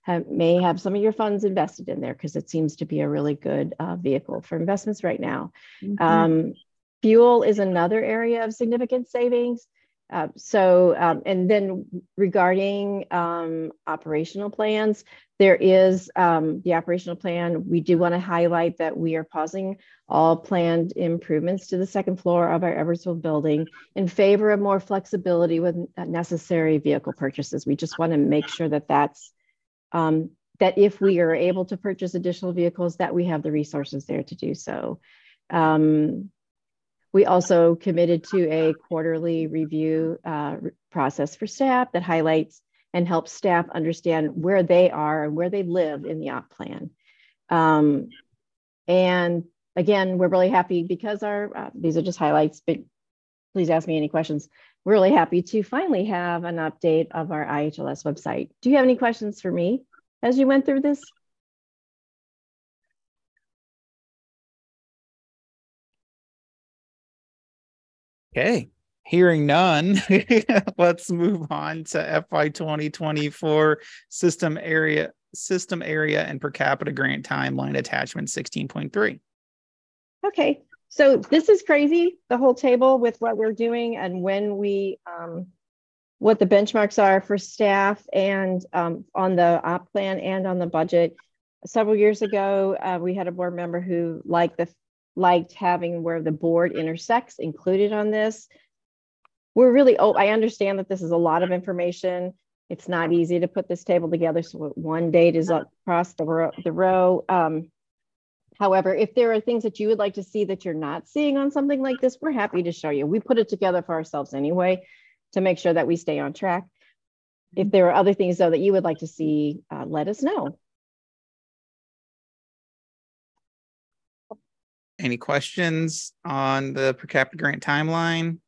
have, may have some of your funds invested in there because it seems to be a really good uh, vehicle for investments right now. Mm-hmm. Um, fuel is another area of significant savings. Uh, so, um, and then regarding um, operational plans, there is um, the operational plan. We do want to highlight that we are pausing all planned improvements to the second floor of our Edwardsville building in favor of more flexibility with necessary vehicle purchases. We just want to make sure that that's, um, that if we are able to purchase additional vehicles, that we have the resources there to do so. Um, We also committed to a quarterly review uh, process for staff that highlights and helps staff understand where they are and where they live in the op plan. Um, and again, we're really happy because our, uh, these are just highlights, but please ask me any questions. We're really happy to finally have an update of our I H L S website. Do you have any questions for me as you went through this? Okay, hearing none, let's move on to F Y twenty twenty-four system area, system area and per capita grant timeline attachment sixteen point three. Okay, so this is crazy, the whole table with what we're doing and when we, um, what the benchmarks are for staff and um, on the op plan and on the budget. Several years ago, uh, we had a board member who liked the liked having where the board intersects included on this. We're really, oh, I understand that this is a lot of information. It's not easy to put this table together. So one date is across the row. The row. Um, however, if there are things that you would like to see that you're not seeing on something like this, we're happy to show you. We put it together for ourselves anyway to make sure that we stay on track. If there are other things though that you would like to see, uh, let us know. Any questions on the per capita grant timeline?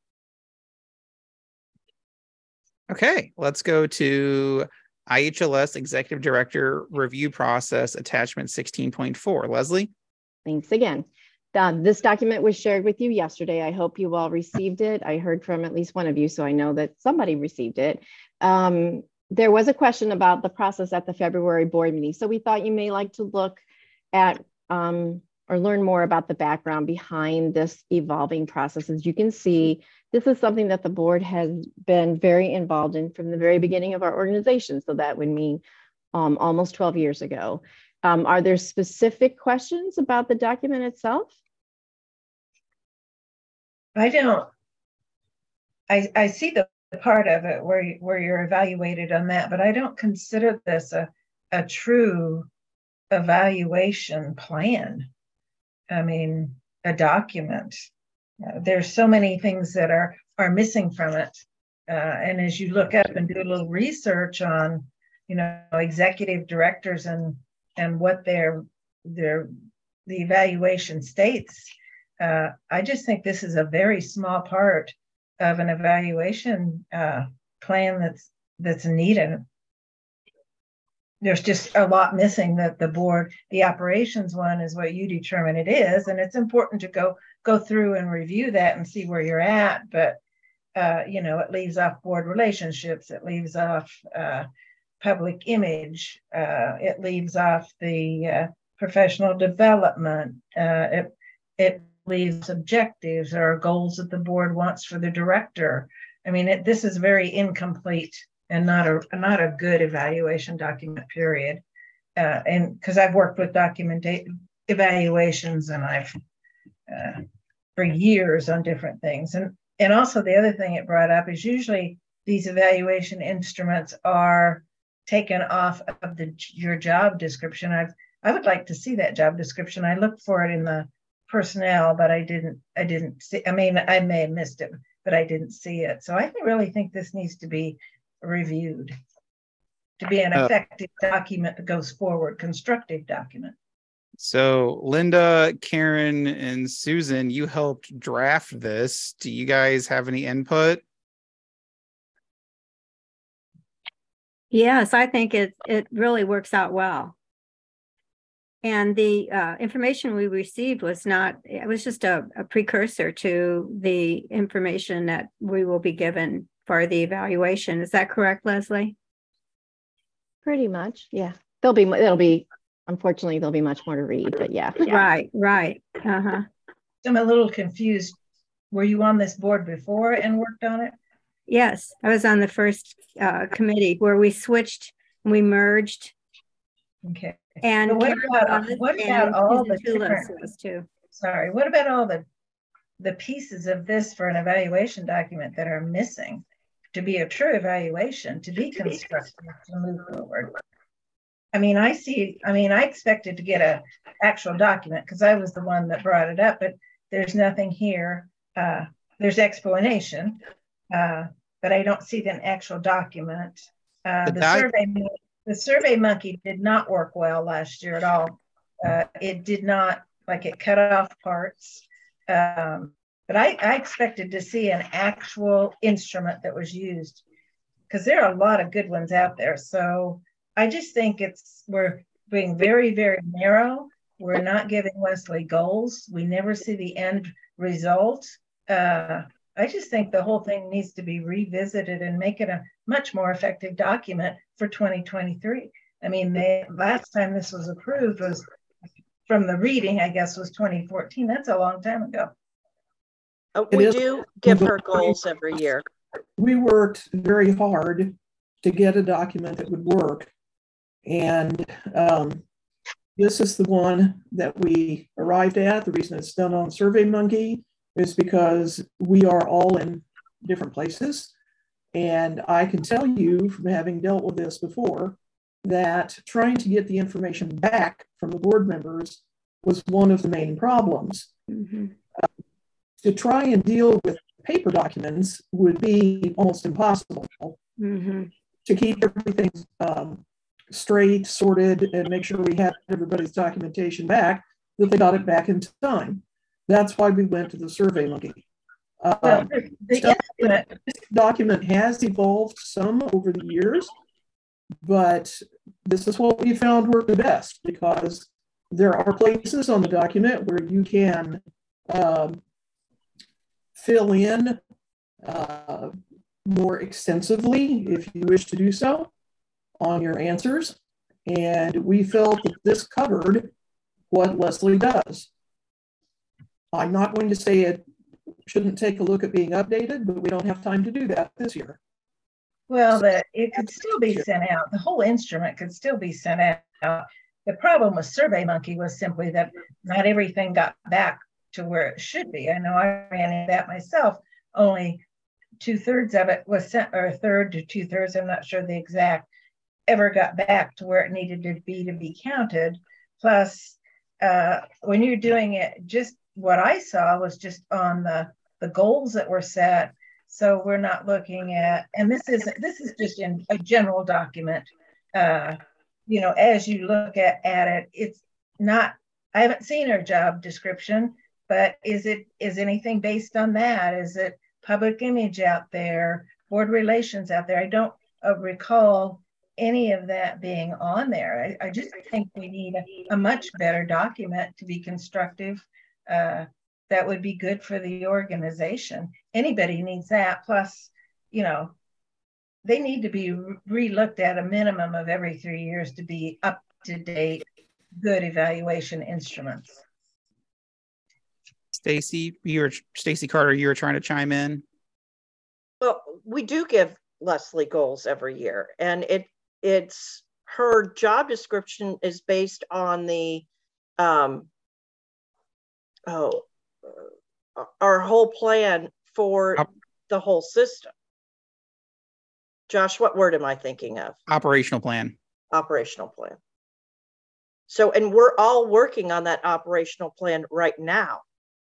Okay, let's go to I H L S Executive Director Review Process Attachment sixteen point four. Leslie? Thanks again. Um, this document was shared with you yesterday. I hope you all received it. I heard from at least one of you, so I know that somebody received it. Um, there was a question about the process at the February board meeting. So we thought you may like to look at um, or learn more about the background behind this evolving process. As you can see, this is something that the board has been very involved in from the very beginning of our organization. So that would mean um, almost twelve years ago. Um, are there specific questions about the document itself? I don't, I, I see the part of it where, you, where you're evaluated on that, but I don't consider this a, a true evaluation plan. I mean, a document. Uh, there's so many things that are are missing from it. Uh, and as you look up and do a little research on, you know, executive directors and and what their their the evaluation states, uh, I just think this is a very small part of an evaluation uh, plan that's that's needed. There's just a lot missing that the board, the operations one is what you determine it is. And it's important to go go through and review that and see where you're at. But, uh, you know, it leaves off board relationships. It leaves off uh, public image. Uh, it leaves off the uh, professional development. Uh, it, it leaves objectives or goals that the board wants for the director. I mean, it, this is very incomplete and not a not a good evaluation document, period. Uh, and because I've worked with document evaluations and I've uh, for years on different things. And and also the other thing it brought up is usually these evaluation instruments are taken off of the your job description. I've I would like to see that job description. I looked for it in the personnel, but I didn't I didn't see. I mean, I may have missed it, but I didn't see it. So I really think this needs to be reviewed to be an effective uh, document that goes forward, constructive document. So Linda, Karen, and Susan, you helped draft this. Do you guys have any input? Yes, I think it it really works out well. And the uh, information we received was not, it was just a, a precursor to the information that we will be given for the evaluation. Is that correct, Leslie? Pretty much, yeah. there'll be, it'll be, unfortunately, there'll be much more to read, but yeah. yeah. Right, right. Uh-huh. I'm a little confused. Were you on this board before and worked on it? Yes, I was on the first uh, committee where we switched and we merged. Okay. And but what Karen about, was, what about and all Susan the Tulis different, was too. sorry, what about all the the pieces of this for an evaluation document that are missing to be a true evaluation, to be constructive, to move forward? I mean, I see, I mean, I expected to get a actual document because I was the one that brought it up, but there's nothing here. Uh, there's explanation, uh, but I don't see an actual document. Uh, the the doc- survey, the Survey Monkey did not work well last year at all. Uh, it did not, like it cut off parts. Um, but I, I expected to see an actual instrument that was used because there are a lot of good ones out there. So I just think it's, we're being very, very narrow. We're not giving Wesley goals. We never see the end result. Uh, I just think the whole thing needs to be revisited and make it a much more effective document for twenty twenty-three. I mean, the last time this was approved was from the reading, I guess, was twenty fourteen. That's a long time ago. Uh, we do give her goals every year. We worked very hard to get a document that would work. And um, this is the one that we arrived at. The reason it's done on SurveyMonkey is because we are all in different places. And I can tell you from having dealt with this before that trying to get the information back from the board members was one of the main problems. Mm-hmm. Uh, to try and deal with paper documents would be almost impossible. Mm-hmm. To keep everything um, straight, sorted, and make sure we had everybody's documentation back, that they got it back in time. That's why we went to the SurveyMonkey. Um, well, the, the document, this document has evolved some over the years, but this is what we found worked the best because there are places on the document where you can um, fill in uh, more extensively if you wish to do so on your answers. And we felt that this covered what Leslie does. I'm not going to say it shouldn't take a look at being updated, but we don't have time to do that this year. Well, that it could still be sent out. The whole instrument could still be sent out. The problem with SurveyMonkey was simply that not everything got back to where it should be. I know I ran into that myself. Only two thirds of it was sent, or a third to two thirds, I'm not sure the exact, ever got back to where it needed to be to be counted. Plus, uh, when you're doing it, just what I saw was just on the, the goals that were set. So we're not looking at, and this is this is just in a general document. Uh, you know, as you look at, at it, it's not, I haven't seen her job description, but is it, is anything based on that? Is it public image out there, board relations out there? I don't uh, recall any of that being on there. I, I just think we need a, a much better document to be constructive. Uh, that would be good for the organization. Anybody needs that. Plus, you know, they need to be re-looked at a minimum of every three years to be up to date, good evaluation instruments. Stacy, you were Stacy Carter, you were trying to chime in. Well, we do give Leslie goals every year, and it it's her job description is based on the um oh uh, our whole plan for Op- the whole system. Josh, what word am I thinking of? Operational plan. Operational plan. So, and we're all working on that operational plan right now.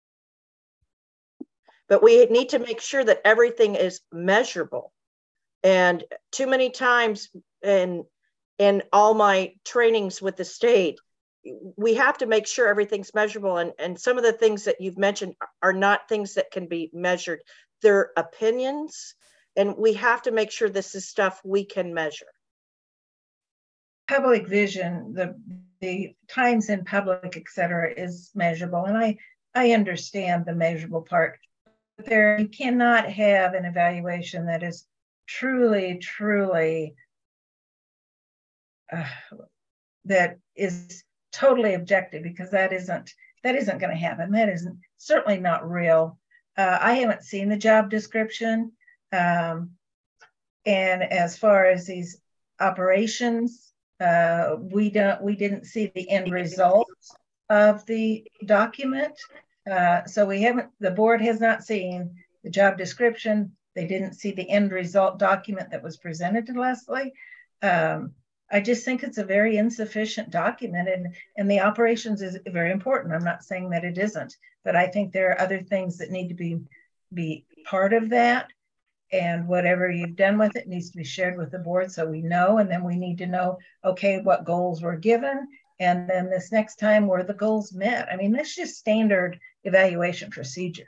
But we need to make sure that everything is measurable. And too many times in, in all my trainings with the state, we have to make sure everything's measurable. And, and some of the things that you've mentioned are not things that can be measured. They're opinions. And we have to make sure this is stuff we can measure. Public vision, the the times in public, et cetera, is measurable. And I, I understand the measurable part. But there, you cannot have an evaluation that is truly, truly uh, that is totally objective, because that isn't that isn't going to happen. That isn't certainly not real. Uh, I haven't seen the job description. Um, and as far as these operations, uh, we don't we didn't see the end result of the document. Uh, so we haven't, the board has not seen the job description. They didn't see the end result document that was presented to Leslie. Um, I just think it's a very insufficient document, and, and the operations is very important. I'm not saying that it isn't, but I think there are other things that need to be, be part of that. And whatever you've done with it needs to be shared with the board so we know, and then we need to know, okay, what goals were given, and then this next time were the goals met. I mean, that's just standard evaluation procedure.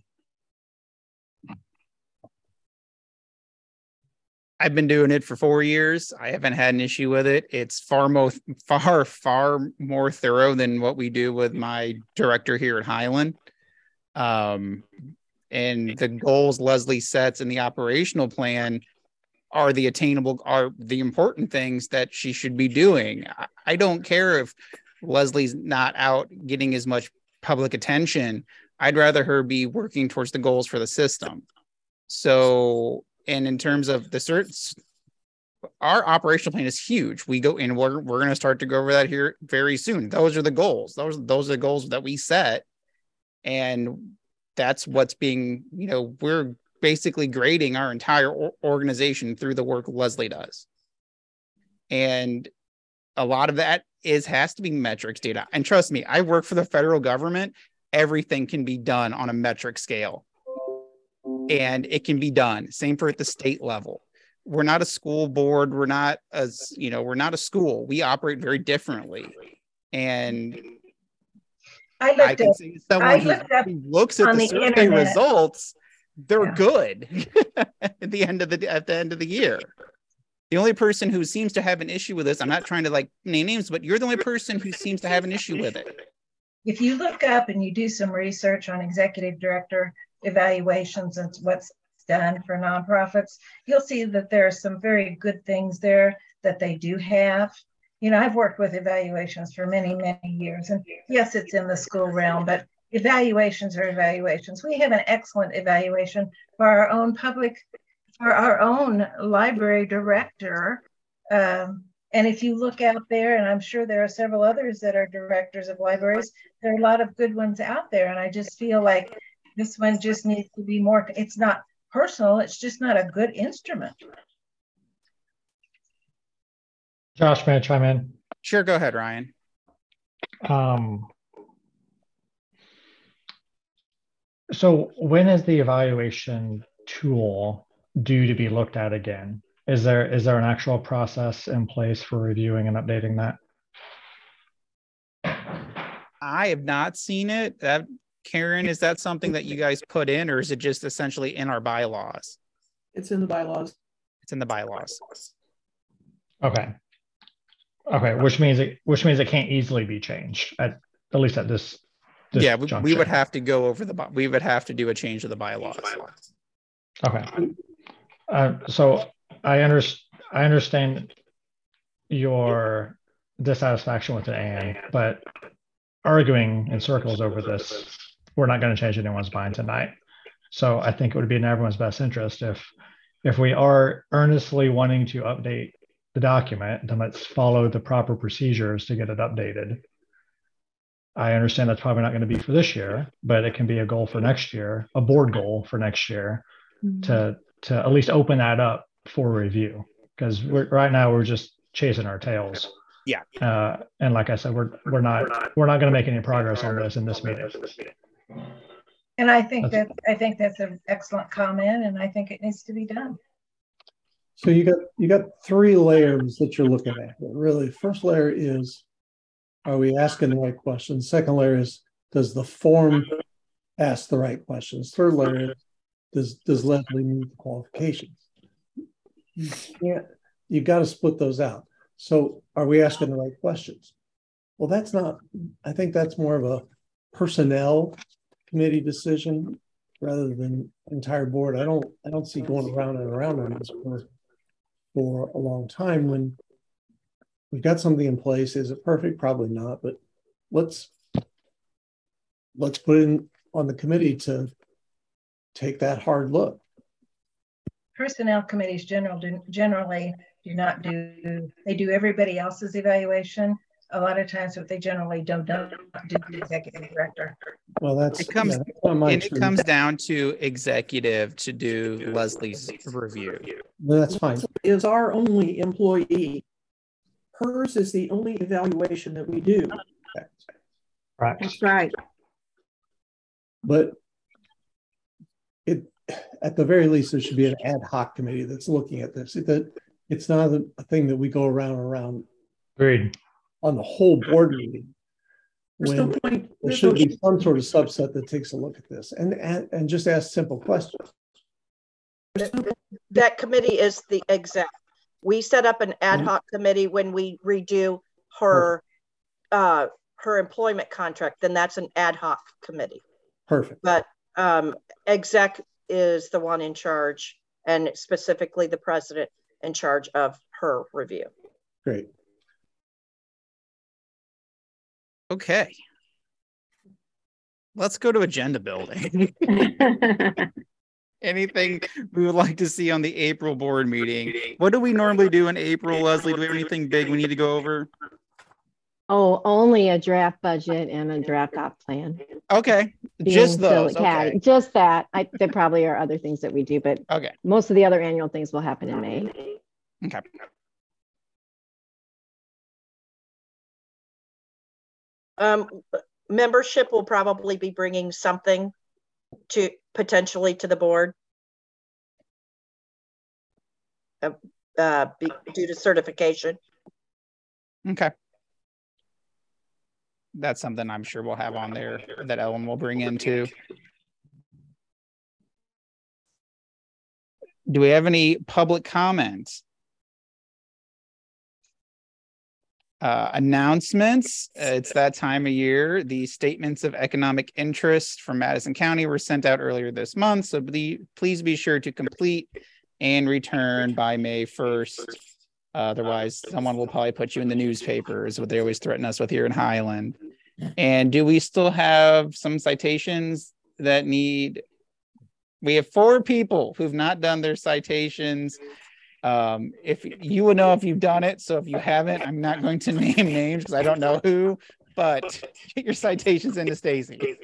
I've been doing it for four years. I haven't had an issue with it. It's far more, far, far more thorough than what we do with my director here at Highland. Um, and the goals Leslie sets in the operational plan are the attainable, are the important things that she should be doing. I don't care if Leslie's not out getting as much public attention. I'd rather her be working towards the goals for the system. So, and in terms of the certs, our operational plan is huge. We go and we're, we're going to start to go over that here very soon. Those are the goals. Those, those are the goals that we set. And that's what's being, you know, we're basically grading our entire organization through the work Leslie does. And a lot of that is, has to be metrics data. And trust me, I work for the federal government. Everything can be done on a metric scale. And it can be done. Same for at the state level. We're not a school board. We're not as, you know, we're not a school. We operate very differently. And I, looked I can up, see someone I who, looked up who looks at the, the survey internet. results, they're Yeah. good at the end of the at the end of the year. The only person who seems to have an issue with this, I'm not trying to like name names, but you're the only person who seems to have an issue with it. If you look up and you do some research on executive director evaluations and what's done for nonprofits, you'll see that there are some very good things there that they do have. You know, I've worked with evaluations for many, many years. And yes, it's in the school realm, but evaluations are evaluations. We have an excellent evaluation for our own public, for our own library director. Um, and if you look out there, and I'm sure there are several others that are directors of libraries, there are a lot of good ones out there. And I just feel like this one just needs to be more, it's not personal, it's just not a good instrument. Josh, may I chime in? Sure, go ahead, Ryan. Um, so when is the evaluation tool due to be looked at again? Is there is there an actual process in place for reviewing and updating that? I have not seen it. That, Karen, is that something that you guys put in, or is it just essentially in our bylaws? It's in the bylaws. It's in the bylaws. Okay. Okay, which means it which means it can't easily be changed at at least at this. this yeah, we, we juncture. would have to go over the. We would have to do a change of the bylaws. Okay. Uh, so I understand. I understand your dissatisfaction with the A N, but arguing in circles over this, we're not going to change anyone's mind tonight. So I think it would be in everyone's best interest if if we are earnestly wanting to update the document, then let's follow the proper procedures to get it updated. I understand that's probably not going to be for this year, but it can be a goal for next year, a board goal for next year, mm-hmm. to to at least open that up for review. Because we're right now we're just chasing our tails. Yeah. Uh, and like I said, we're we're not we're not going to make any progress on this in this meeting. And I think that I think that's an excellent comment, and I think it needs to be done. So you got you got three layers that you're looking at. Really, first layer is, are we asking the right questions? Second layer is, does the form ask the right questions? Third layer is, does does Leslie meet the qualifications? You can't. You got to split those out. So are we asking the right questions? Well, that's not. I think that's more of a personnel committee decision rather than entire board. I don't. I don't see going around and around on this for. for a long time when we've got something in place. Is it perfect? Probably not, but let's let's put it in on the committee to take that hard look. Personnel committees general do, generally do not do, they do everybody else's evaluation. A lot of times what they generally don't do, do the executive director. Well, that's it comes yeah, that's my and it comes down to executive to do Leslie's review. That's fine. Is our only employee. Hers is the only evaluation that we do. Right. That's right. But it, at the very least, there should be an ad hoc committee that's looking at this. It, that it's not a, a thing that we go around and around. Agreed. On the whole board meeting. There's When no point, there should be some sort of subset that takes a look at this and and, and just ask simple questions. That committee is the exec. We set up an ad hoc committee when we redo her uh, her employment contract. Then that's an ad hoc committee. Perfect. But um, exec is the one in charge, and specifically the president in charge of her review. Great. Okay. Let's go to agenda building. Anything we would like to see on the April board meeting? What do we normally do in April, Leslie? Do we have anything big we need to go over? Oh, only a draft budget and a draft op plan. Okay, Being just those. still- yeah, Okay. just that. I, there probably are other things that we do, but Okay. most of the other annual things will happen in May. Okay. Um, membership will probably be bringing something to potentially to the board uh, uh, be, due to certification. Okay. That's something I'm sure we'll have on there that Ellen will bring in too. Do we have any public comments? Uh, announcements. Uh, it's that time of year. The statements of economic interest from Madison County were sent out earlier this month. So be, please be sure to complete and return by May first. Uh, otherwise, someone will probably put you in the newspapers, what they always threaten us with here in Highland. And do we still have some citations that need? We have four people who've not done their citations. Um, if you will know if you've done it. So if you haven't, I'm not going to name names because I don't know who, but get your citations into Stacy.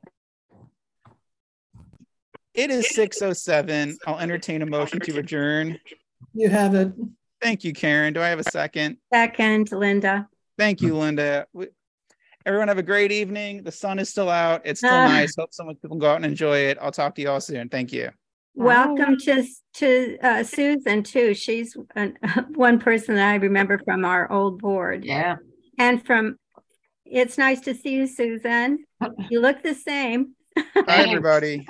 It is six oh seven. I'll entertain a motion to adjourn. You have it. Thank you, Karen. Do I have a second? Second, Linda. Thank you, Linda. Everyone have a great evening. The sun is still out. It's still Uh, nice. Hope someone people go out and enjoy it. I'll talk to you all soon. Thank you. Welcome to to uh, Susan too. She's an, one person that I remember from our old board. Yeah. And from, it's nice to see you, Susan. You look the same. Bye, everybody.